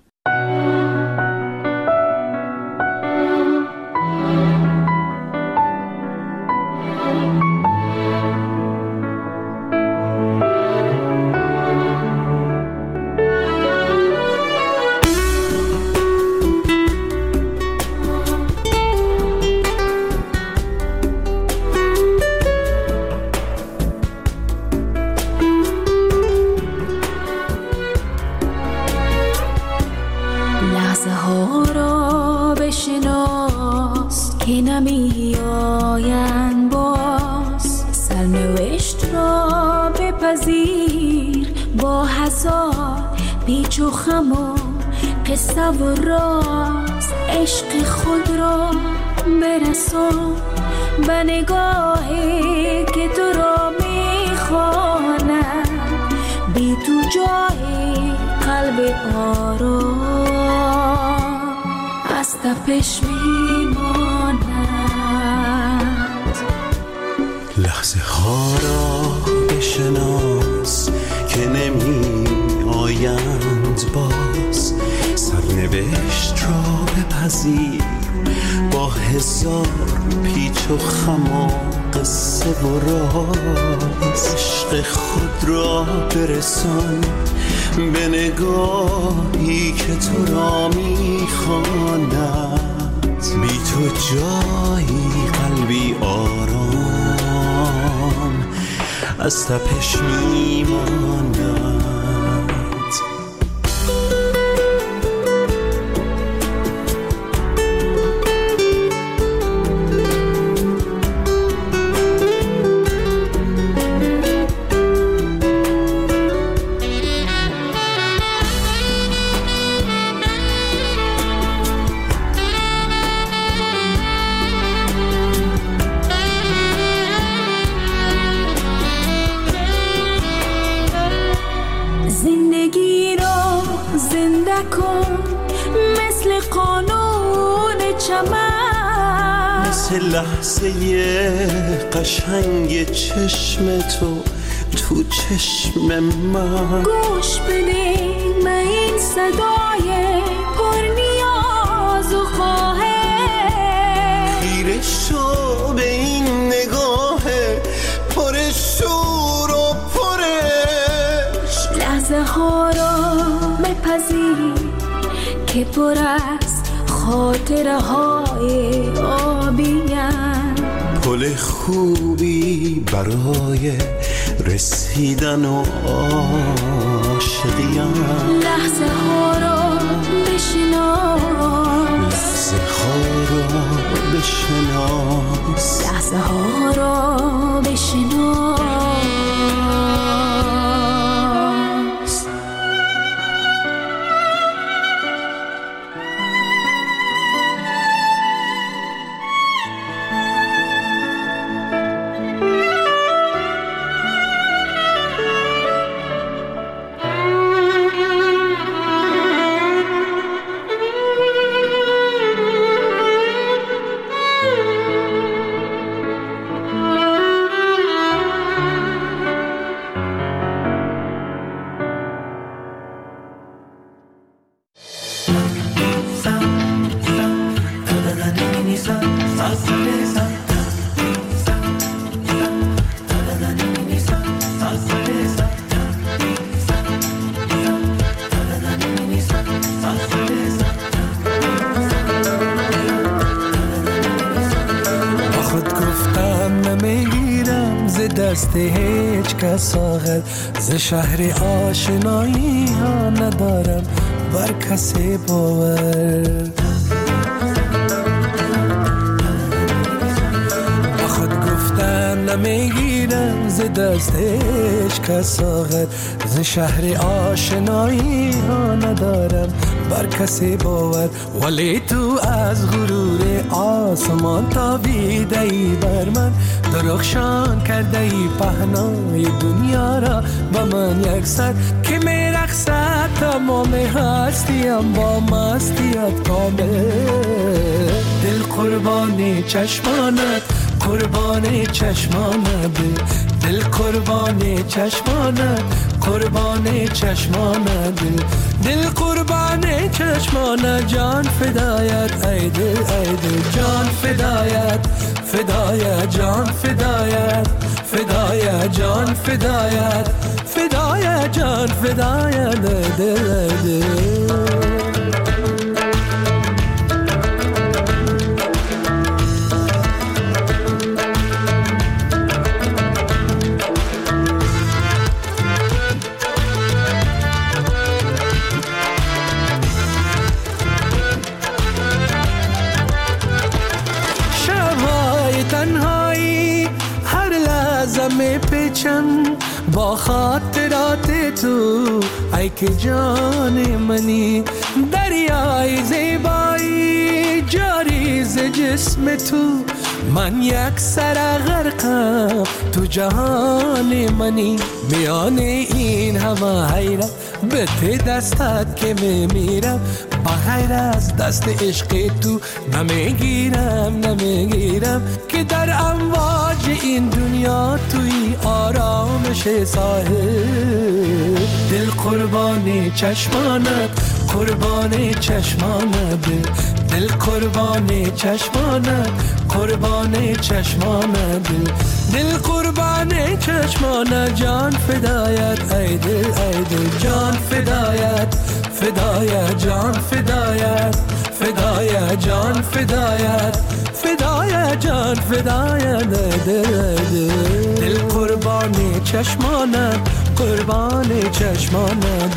پیچ و خم و قصه و راز عشق خود را برسان به نگاهی که تو را میخواند بی تو جای قلب آرام از تپش میماند. لحظه ها را بشناس که نمی آیند باز، سرنوشت را بپذیر با هزار پیچ و خم و قصه و راز عشق خود را برسان به نگاهی که تو را میخواند بی تو جایی قلبی آرام از تپش میماند. مثل لحظه قشنگ چشم تو تو چشم من. گوش بده من این صدای پر نیاز و خواهش، خیره شو به این نگاه پر شور و پرش. لحظه ها را بپذیر که پر از خاطره های آبیم، پل خوبی برای رسیدن و عاشقیم. لحظه ها را بشناس، لحظه ها را بشناس، لحظه ها را بشناس. دست هیچ کس آخر ز شهر آشنایی ها ندارم بر کسی باور. با خود گفتم نمیگیرم ز دست هیچ کس آخر ز شهر آشنایی ها ندارم بر کسی باور. ولی تو از غرور آسمان تابیده ای بر من، درخشان کرده ای پهنای دنیا را با من یک سر که میرقصد تمام هستیم با مستیت کامل. دل قربان چشمانت قربان چشمانت، دل قربان چشمانت قربان چشمانت، دل قربان چشمانت. جان فدایت ای دل ای دل، جان فدایت فدایت جان فدایت فدایت جان فدایت فدایت جان فدایت دل دل. با خاطرات تو ای که جان منی، دریای زیبایی جاری ز جسم تو. من یک سر غرقم تو جهان منی، میان این همه حیرت به ته دستت که میمیرم. بغیر از دست عشق تو نمیگیرم نمیگیرم که در امواج این دنیا توی آرامش ساحل. دل قربان چشمانت قربان چشمانت، دل قربان چشمانت قربان چشمانت، دل قربان چشمانت. جان فدایت ای دل ای دل، جان فدایت فدایت جان فدایت فدایت جان فدایت فدایت جان فدایت دل دل. دل قربان چشمانت قربان چشمانت.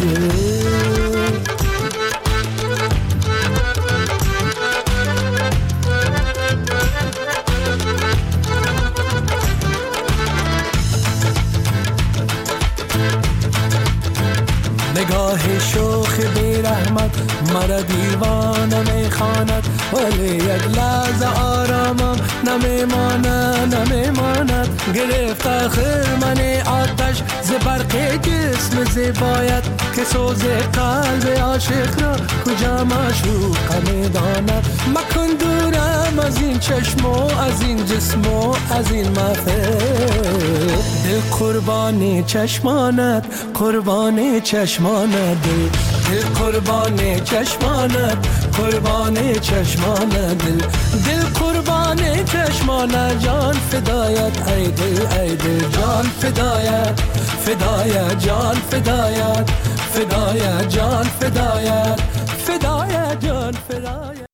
نگاه شوخ بی رحمت مرا دیوانه میخواند، ولی یک لحظه آرامم نمیماند نمیماند. گرفت آخر من آتش ز برق جسم زیبایت که سوز قلب عاشق را کجا معشوق میداند. مکن دورم از این چشم و از این جسم و از این محفل. دل قربان چشمانت، قربان چشمانت، دل دل قربان چشمانت، قربان چشمانت، دل دل قربان چشمانت، جان فدایت ای دل ای دل، جان فدایت فدایت، جان فدایت فدایت، جان فدایت فدایت، جان فدایت.